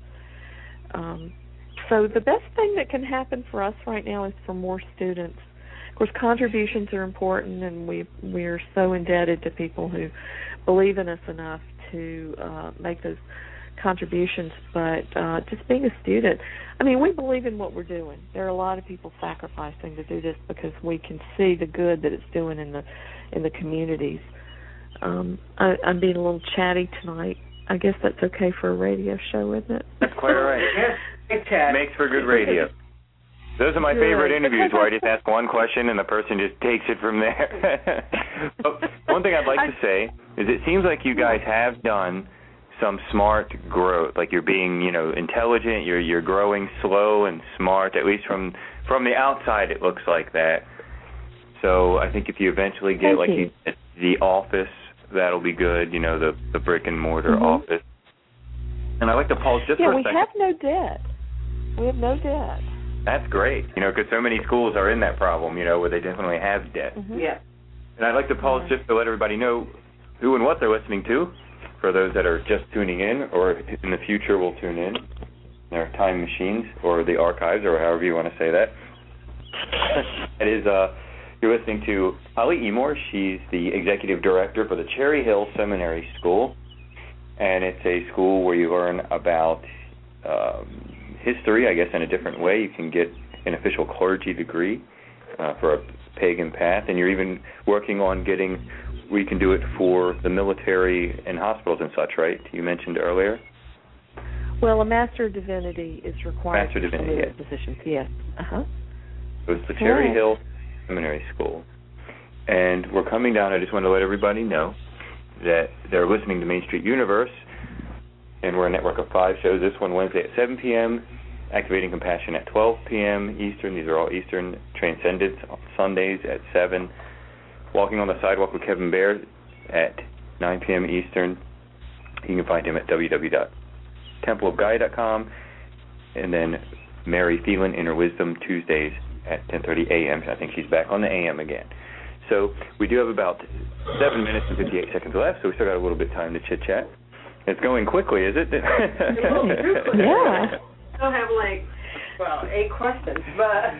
So the best thing that can happen for us right now is for more students. Of course, contributions are important, and we are so indebted to people who believe in us enough to make those contributions. But just being a student, we believe in what we're doing. There are a lot of people sacrificing to do this because we can see the good that it's doing in the communities. I'm being a little chatty tonight. I guess that's okay for a radio show, isn't it? That's quite all right. Yes, makes for good radio. Those are my favorite interviews where I just ask one question and the person just takes it from there. One thing I'd like to say is it seems like you guys have done some smart growth. Like you're being, intelligent. You're growing slow and smart. At least from the outside, it looks like that. So I think if you eventually get the office, that'll be good. The brick and mortar office. And I'd like to pause just for a second. Yeah, we have no debt. We have no debt. That's great. Because so many schools are in that problem. Where they definitely have debt. Yeah. And I'd like to pause just to let everybody know who and what they're listening to, for those that are just tuning in or in the future will tune in, our time machines or the archives or however you want to say that. It is, you're listening to Holly Emore. She's the executive director for the Cherry Hill Seminary School, and it's a school where you learn about history, I guess, in a different way. You can get an official clergy degree for a pagan path, and you're even working on we can do it for the military and hospitals and such, right? You mentioned earlier. Well, a Master of Divinity is required Master for Divinity, some positions. Yes. So it's the Cherry Hill Seminary School, and we're coming down. I just want to let everybody know that they're listening to Main Street Universe, and we're a network of 5 shows. This one Wednesday at 7 p.m., Activating Compassion at 12 p.m. Eastern. These are all Eastern. Transcendence on Sundays at 7. Walking on the Sidewalk with Kevin Baer at 9 p.m. Eastern. You can find him at www.templeofguy.com. And then Mary Phelan, Inner Wisdom, Tuesdays at 10:30 a.m. I think she's back on the a.m. again. So we do have about 7 minutes and 58 seconds left, so we still got a little bit of time to chit-chat. It's going quickly, is it? Yeah. I don't have 8 questions, but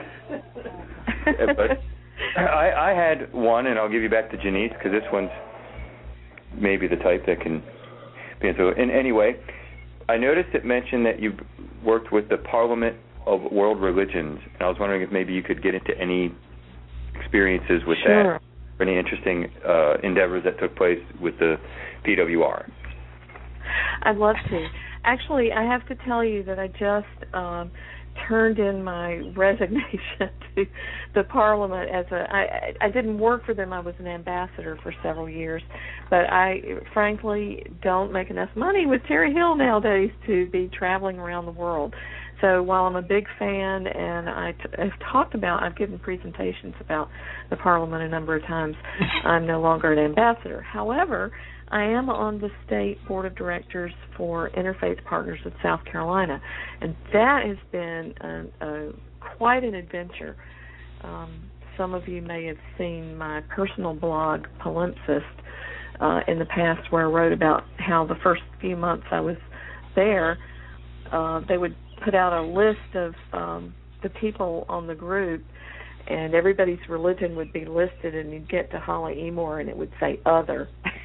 I had one, and I'll give you back to Janice because this one's maybe the type that can be into it. And anyway, I noticed it mentioned that you worked with the Parliament of World Religions, and I was wondering if maybe you could get into any experiences with that, or any interesting endeavors that took place with the PWR. I'd love to. Actually, I have to tell you that I just turned in my resignation to the Parliament as I didn't work for them. I was an ambassador for several years, but I frankly don't make enough money with Cherry Hill nowadays to be traveling around the world. So while I'm a big fan and I've given presentations about the Parliament a number of times, I'm no longer an ambassador. However, I am on the state board of directors for Interfaith Partners of South Carolina, and that has been quite an adventure. Some of you may have seen my personal blog, Palimpsest, in the past, where I wrote about how the first few months I was there, they would put out a list of the people on the group, and everybody's religion would be listed, and you'd get to Holly Emore, and it would say other.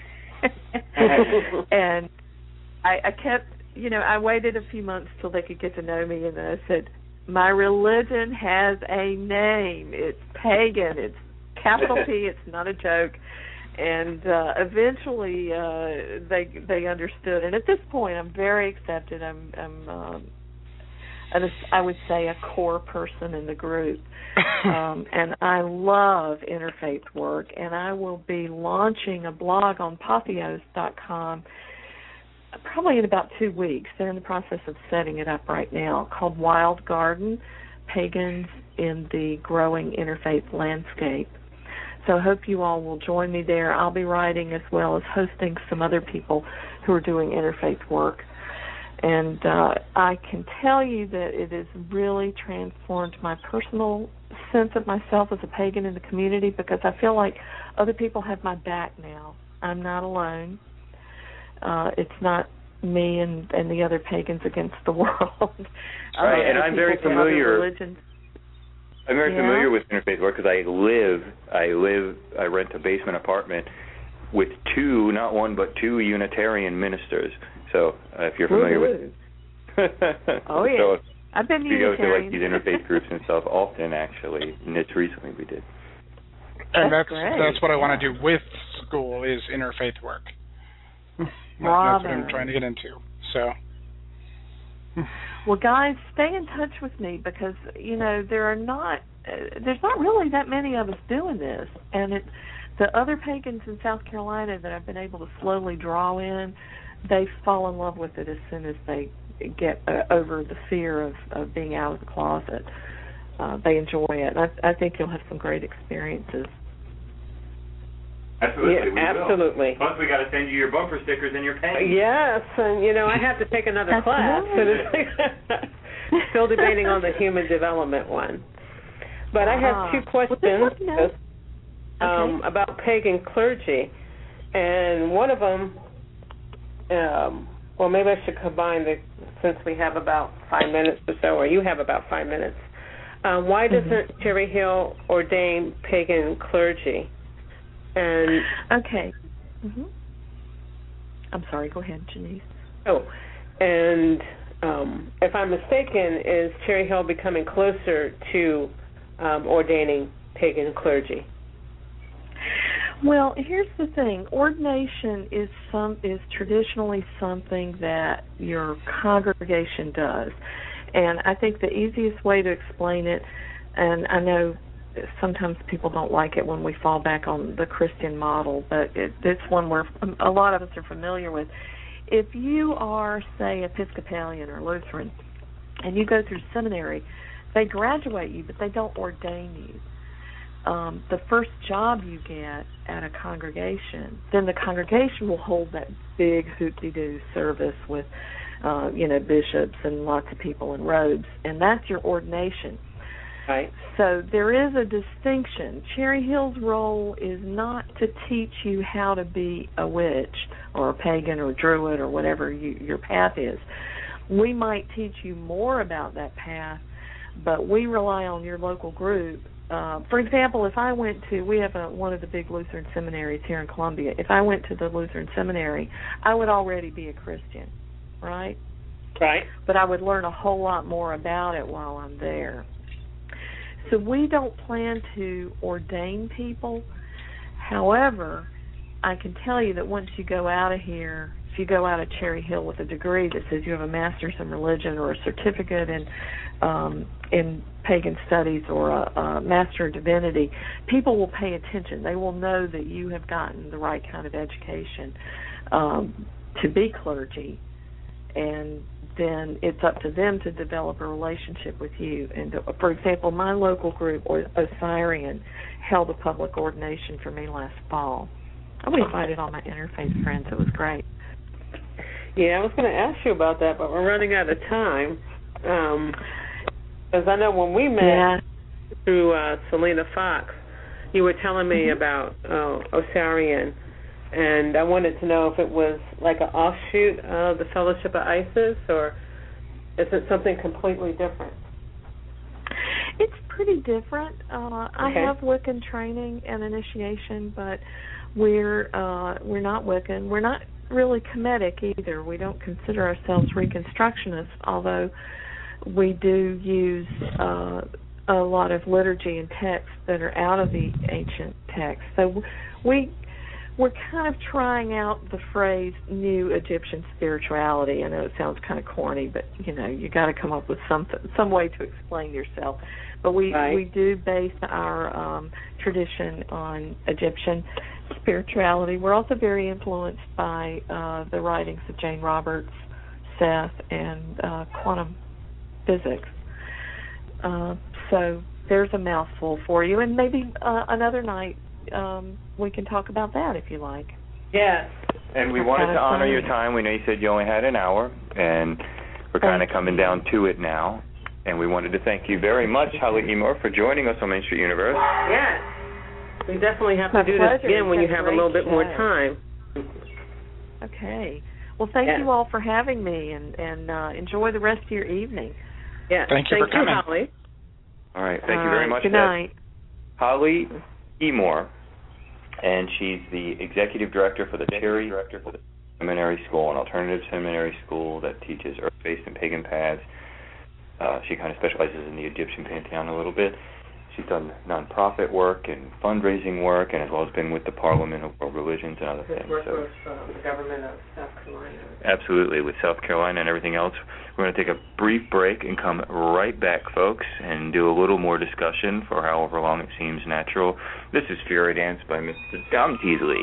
And I kept, I waited a few months till they could get to know me, and then I said, my religion has a name. It's pagan. It's capital P. It's not a joke. And eventually they understood. And at this point, I'm very accepted. I'm I would say a core person in the group. And I love interfaith work, and I will be launching a blog on Patheos.com probably in about 2 weeks. They're in the process of setting it up right now, called Wild Garden, Pagans in the Growing Interfaith Landscape. So I hope you all will join me there. I'll be writing as well as hosting some other people who are doing interfaith work. And I can tell you that it has really transformed my personal sense of myself as a pagan in the community, because I feel like other people have my back now. I'm not alone. It's not me and the other pagans against the world. Right, and I'm very familiar. I'm very familiar with interfaith work because I rent a basement apartment with two, not one, but two Unitarian ministers. So if you're familiar with oh yeah, so I've been we go to Unitarian. like these interfaith groups and stuff often, actually, and it's recently we did. And that's what I want to do with school is interfaith work. That's what I'm trying to get into. So. Well, guys, stay in touch with me, because there's not really that many of us doing this, and the other pagans in South Carolina that I've been able to slowly draw in, they fall in love with it as soon as they get over the fear of being out of the closet. They enjoy it. And I think you'll have some great experiences. Absolutely, we absolutely. will. Plus, we got to send you your bumper stickers and your pens. Yes, and I have to take another class. Still debating on the human development one. But I have two questions about pagan clergy, and one of them, well, maybe I should combine since we have about 5 minutes or so, or you have about 5 minutes. Why doesn't Cherry Hill ordain pagan clergy? And okay. I'm sorry. Go ahead, Janice. Oh, and if I'm mistaken, is Cherry Hill becoming closer to ordaining pagan clergy? Well, here's the thing. Ordination is traditionally something that your congregation does. And I think the easiest way to explain it, and I know sometimes people don't like it when we fall back on the Christian model, but it's one where a lot of us are familiar with. If you are, say, Episcopalian or Lutheran, and you go through seminary, they graduate you, but they don't ordain you. The first job you get at a congregation, then the congregation will hold that big hoop-de-doo service with, bishops and lots of people in robes, and that's your ordination. Right. So there is a distinction. Cherry Hill's role is not to teach you how to be a witch or a pagan or a druid or whatever your path is. We might teach you more about that path, but we rely on your local group. For example, if I went to, we have one of the big Lutheran seminaries here in Columbia. If I went to the Lutheran seminary, I would already be a Christian, right? Right. But I would learn a whole lot more about it while I'm there. So we don't plan to ordain people. However, I can tell you that once you go out of here, if you go out of Cherry Hill with a degree that says you have a master's in religion or a certificate in pagan studies or a master of divinity, people will pay attention. They will know that you have gotten the right kind of education to be clergy, and then it's up to them to develop a relationship with you. And for example, my local group, Osirian, held a public ordination for me last fall. I invited all my interfaith friends. It was great. Yeah, I was going to ask you about that, but we're running out of time. Because I know when we met through Selena Fox, you were telling me about Osirian, and I wanted to know if it was like an offshoot of the Fellowship of Isis, or is it something completely different? It's pretty different. I have Wiccan training and initiation, but we're not Wiccan. We're not really Kemetic either. We don't consider ourselves Reconstructionists, although we do use a lot of liturgy and texts that are out of the ancient texts. So we're kind of trying out the phrase new Egyptian spirituality. I know it sounds kind of corny, but you got to come up with some way to explain yourself. But we do base our tradition on Egyptian spirituality. We're also very influenced by the writings of Jane Roberts, Seth, and quantum physics. So there's a mouthful for you, and maybe another night we can talk about that if you like. Yes. And we wanted to honor your time. We know you said you only had an hour, and we're kind of coming down to it now. And we wanted to thank you very much, Holly Emor, for joining us on Main Street Universe. Yes. We definitely have to do this again when you have a little bit more time. Okay. Well, thank you all for having me, and enjoy the rest of your evening. Yeah. Thank you for coming. Holly. All right. Thank you very much. Good night. Holly Emor, and she's the executive director for the Cherry Seminary School, an alternative seminary school that teaches earth-based and pagan paths. She kind of specializes in the Egyptian pantheon a little bit. she's done nonprofit work and fundraising work, and as well as been with the Parliament of World Religions and other things. Work with the government of South Carolina. Absolutely, with South Carolina and everything else. We're going to take a brief break and come right back, folks, and do a little more discussion for however long it seems natural. This is Fury Dance by Mr. Dom Teasley.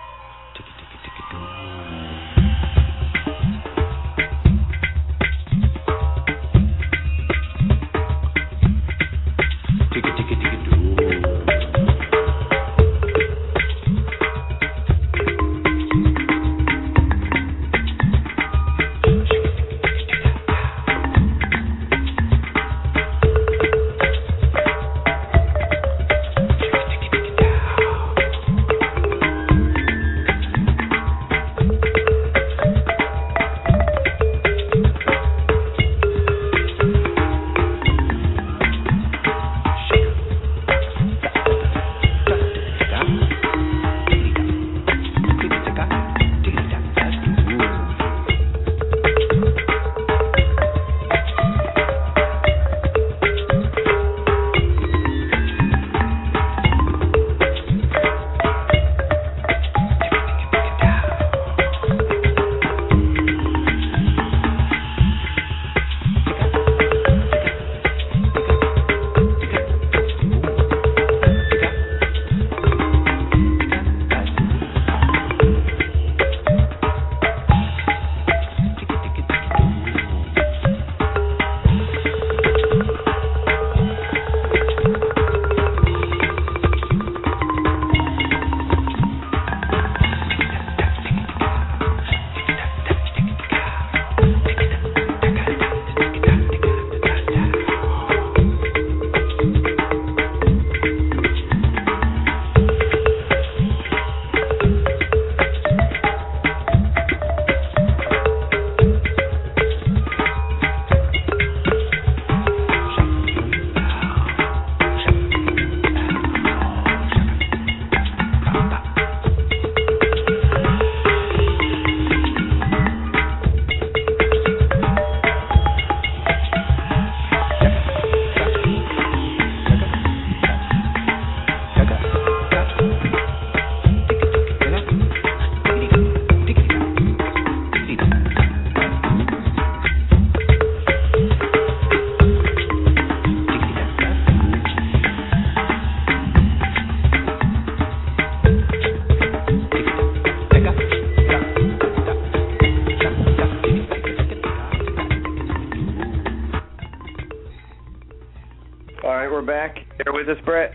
With us, Brett?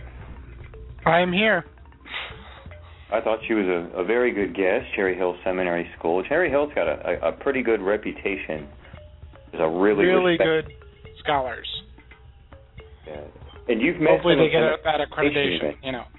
I'm here. I thought she was a very good guest, Cherry Hill Seminary School. Cherry Hill's got a pretty good reputation. There's a really good scholars. Yeah. And you've met hopefully some they get that accreditation, you know.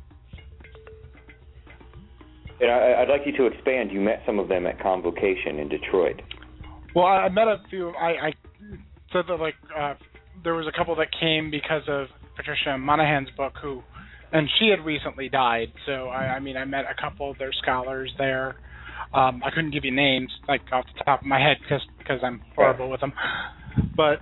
And I'd like you to expand. You met some of them at Convocation in Detroit. Well, I met a few. I said that there was a couple that came because of Patricia Monahan's book, and she had recently died. So I met a couple of their scholars there. I couldn't give you names off the top of my head because I'm horrible with them. But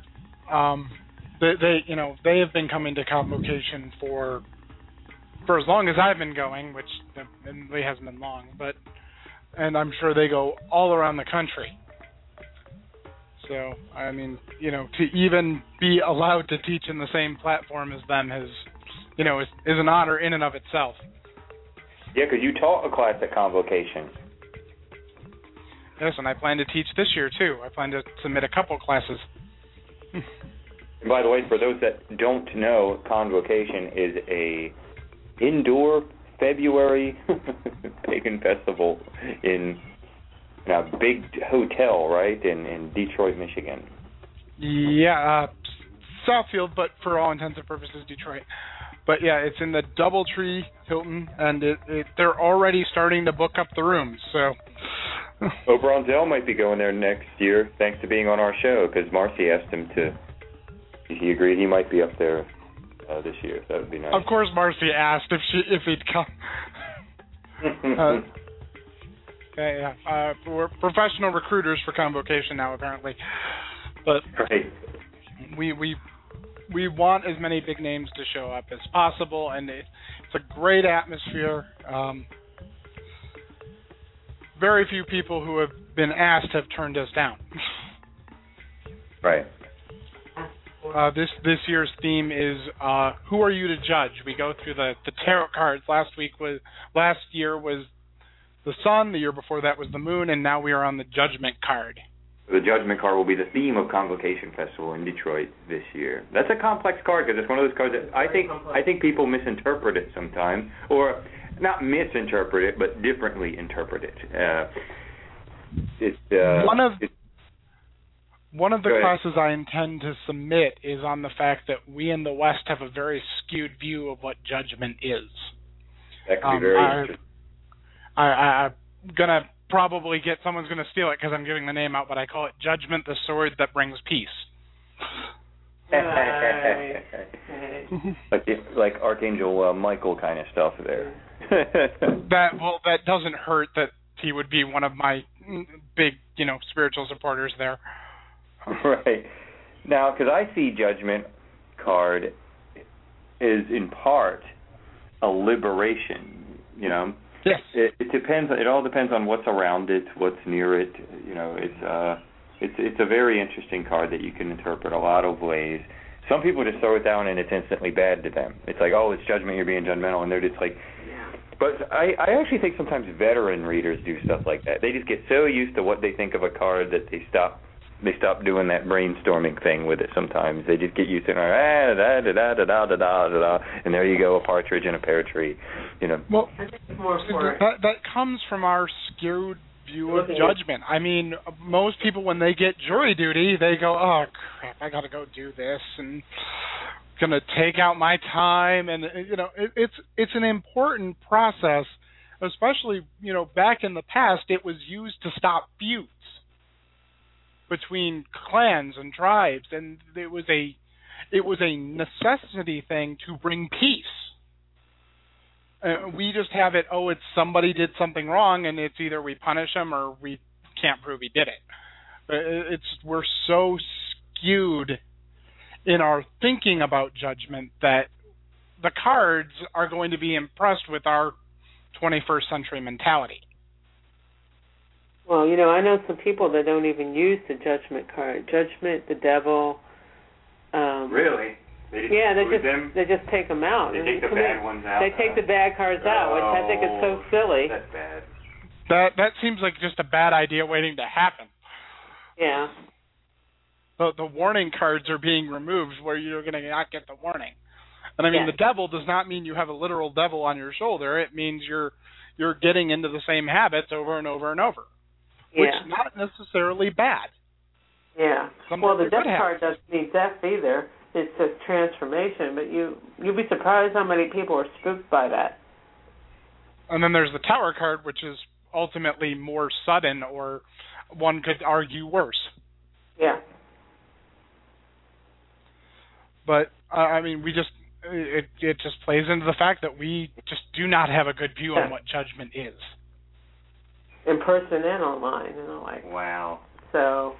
they have been coming to Convocation for as long as I've been going, which admittedly hasn't been long. And I'm sure they go all around the country. So, to even be allowed to teach in the same platform as them is an honor in and of itself. Yeah, because you taught a class at Convocation. Yes, and I plan to teach this year, too. I plan to submit a couple classes. And by the way, for those that don't know, Convocation is a indoor February pagan festival in a big hotel, right, in Detroit, Michigan. Yeah, Southfield, but for all intents and purposes, Detroit. But yeah, it's in the DoubleTree Hilton, and they're already starting to book up the rooms. So. Bronzell might be going there next year, thanks to being on our show, because Marcy asked him to. He agreed he might be up there this year. That would be nice. Of course, Marcy asked if he'd come. Yeah. We're professional recruiters for Convocation now, apparently. But right. we we want as many big names to show up as possible, and it's a great atmosphere. Very few people who have been asked have turned us down. Right. This year's theme is who are you to judge? We go through the tarot cards. Last year was the sun, the year before that was the moon, and now we are on the Judgment card. The Judgment card will be the theme of Convocation Festival in Detroit this year. That's a complex card because it's one of those cards that I think people misinterpret it sometimes, or not misinterpret it, but differently interpret it. One of the classes I intend to submit is on the fact that we in the West have a very skewed view of what judgment is. That could be very interesting. I'm gonna probably get someone's gonna steal it because I'm giving the name out, but I call it Judgment, the sword that brings peace. like Archangel Michael kind of stuff there. That doesn't hurt that he would be one of my big, spiritual supporters there. Right. Now, because I see Judgment card is in part a liberation, Yes. It depends. It all depends on what's around it, what's near it. It's a very interesting card that you can interpret a lot of ways. Some people just throw it down and it's instantly bad to them. It's like, oh, it's judgment, you're being judgmental, and they're just like. But I actually think sometimes veteran readers do stuff like that. They just get so used to what they think of a card that they stop doing that brainstorming thing with it sometimes. They just get used to it, and there you go, a partridge in a pear tree. Well, that comes from our skewed view of judgment. I mean, most people, when they get jury duty, they go, oh, crap, I got to go do this, and going to take out my time. And, it's an important process, especially, back in the past, it was used to stop feuds between clans and tribes, and it was a necessity thing to bring peace. We just have it, it's somebody did something wrong, and it's either we punish him or we can't prove he did it. We're so skewed in our thinking about judgment that the cards are going to be impressed with our 21st century mentality. Well, I know some people that don't even use the Judgment card. Judgment, the devil. Really? They just take them out. They take the bad ones out. They take the bad cards out, which I think is so silly. That's bad. That seems like just a bad idea waiting to happen. Yeah. The warning cards are being removed where you're going to not get the warning. And I mean, the devil does not mean you have a literal devil on your shoulder. It means you're getting into the same habits over and over and over. Which is not necessarily bad. Yeah. Well, the death card doesn't mean death either. It says transformation, but you'd be surprised how many people are spooked by that. And then there's the Tower card, which is ultimately more sudden, or one could argue worse. Yeah. But I mean, it just plays into the fact that we just do not have a good view on what judgment is. In person and online, Wow. So.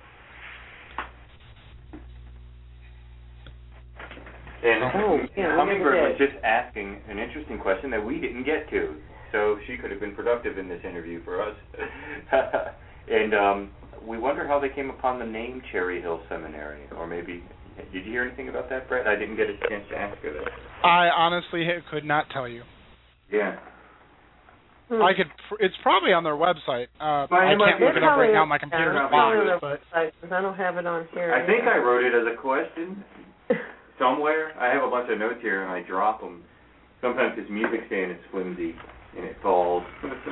And Hummingbird was just asking an interesting question that we didn't get to, so she could have been productive in this interview for us. And we wonder how they came upon the name Cherry Hill Seminary, or maybe, did you hear anything about that, Brett? I didn't get a chance to ask her that. I honestly could not tell you. Yeah. It's probably on their website. I can't look it up right now. My computer's blocked. But I don't have it on here. I think I wrote it as a question somewhere. I have a bunch of notes here, and I drop them. Sometimes this music stand is flimsy, and it falls.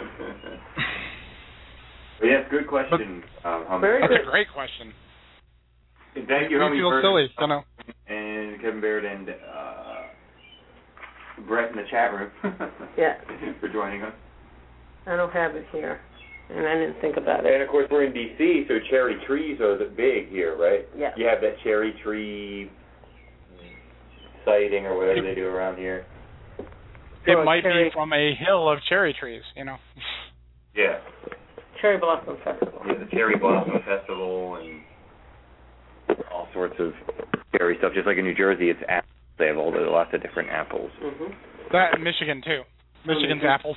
But yes, good question. That's a great question. And thank you, we feel silly, and Kevin Baird and Brett in the chat room. For joining us. I don't have it here, and I didn't think about it. And, of course, we're in D.C., so cherry trees are big here, right? Yeah. You have that cherry tree sighting or whatever they do around here. It might be from a hill of cherry trees, Yeah. Cherry Blossom Festival. Yeah, the Cherry Blossom Festival and all sorts of cherry stuff. Just like in New Jersey, it's apples. They have lots of different apples. Mm-hmm. That in Michigan too. Michigan's apples.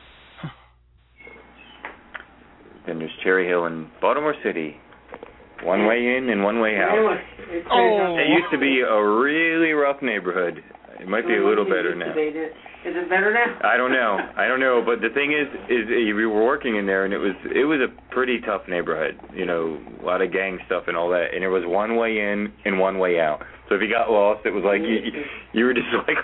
Then there's Cherry Hill and Baltimore City. One way in and one way out. It used to be a really rough neighborhood. It might be a little better now. Is it better now? I don't know. But the thing is we were working in there, and it was a pretty tough neighborhood. You know, a lot of gang stuff and all that. And it was one way in and one way out. So if you got lost, it was like you were just like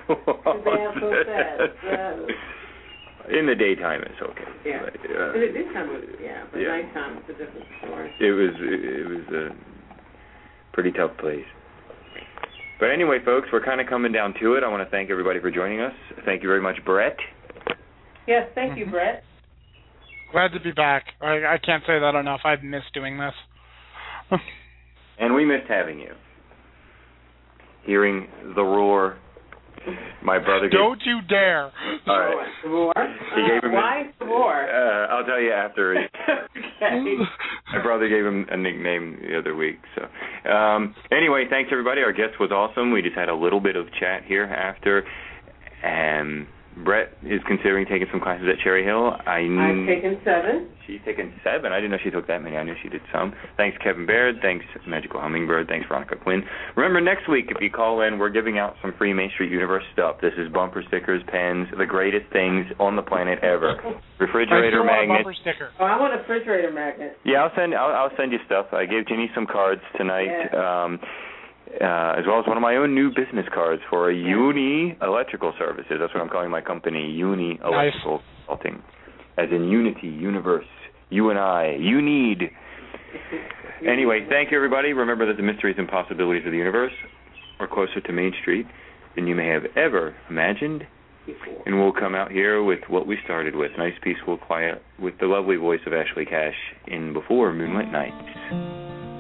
lost. In the daytime, it's okay. Yeah. But, in the daytime, but nighttime, it's a different story. It was a pretty tough place. But anyway, folks, we're kind of coming down to it. I want to thank everybody for joining us. Thank you very much, Brett. Yes, thank you, Brett. Glad to be back. I can't say that enough. I've missed doing this. And we missed having you. Hearing the roar. My brother gave... Don't you dare. All right. Roar? Why roar? I'll tell you after. Okay. My brother gave him a nickname the other week. So, anyway, thanks everybody. Our guest was awesome. We just had a little bit of chat here after, and Brett is considering taking some classes at Cherry Hill. I've taken 7. She's taken 7. I didn't know she took that many. I knew she did some. Thanks, Kevin Baird. Thanks, Magical Hummingbird. Thanks, Veronica Quinn. Remember, next week, if you call in, we're giving out some free Main Street Universe stuff. This is bumper stickers, pens, the greatest things on the planet ever. Refrigerator magnet. Bumper sticker. Oh, I want a refrigerator magnet. Yeah, I'll send you stuff. I gave Ginny some cards tonight. Yeah. As well as one of my own new business cards for a Uni Electrical Services. That's what I'm calling my company, Uni Electrical Consulting. As in Unity, Universe, you and I, you need. Anyway, thank you, everybody. Remember that the mysteries and possibilities of the universe are closer to Main Street than you may have ever imagined. And we'll come out here with what we started with, nice, peaceful, quiet, with the lovely voice of Ashley Cash in Before Moonlight Nights.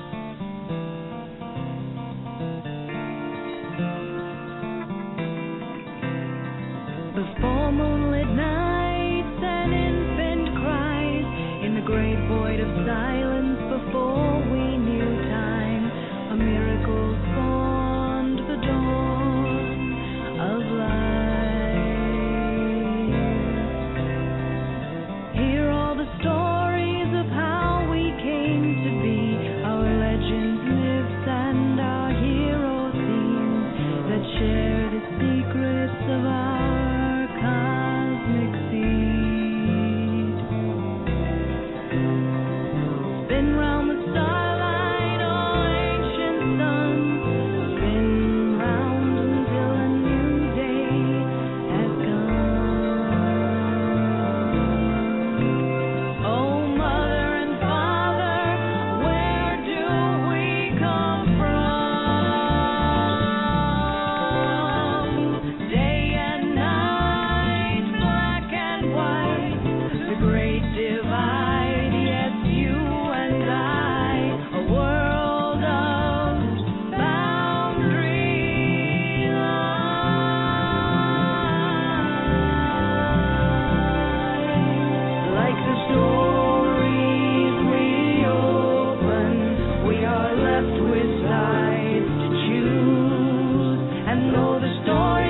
Before moonlit nights, an infant cries in the great void of silence. Before we knew time, a miracle spawned the dawn of life. Hear all the stories of how we came to be, our legends, myths, and our hero themes that share the secrets of our cosmic seed. Spin round the starlight, oh ancient sun, spin round until a new day has come. Oh mother and father, where do we come from? Day and night, black and white, the great divide, yes, you and I, a world of boundary lines. Like the stories we open, we are left with sides to choose, and though the story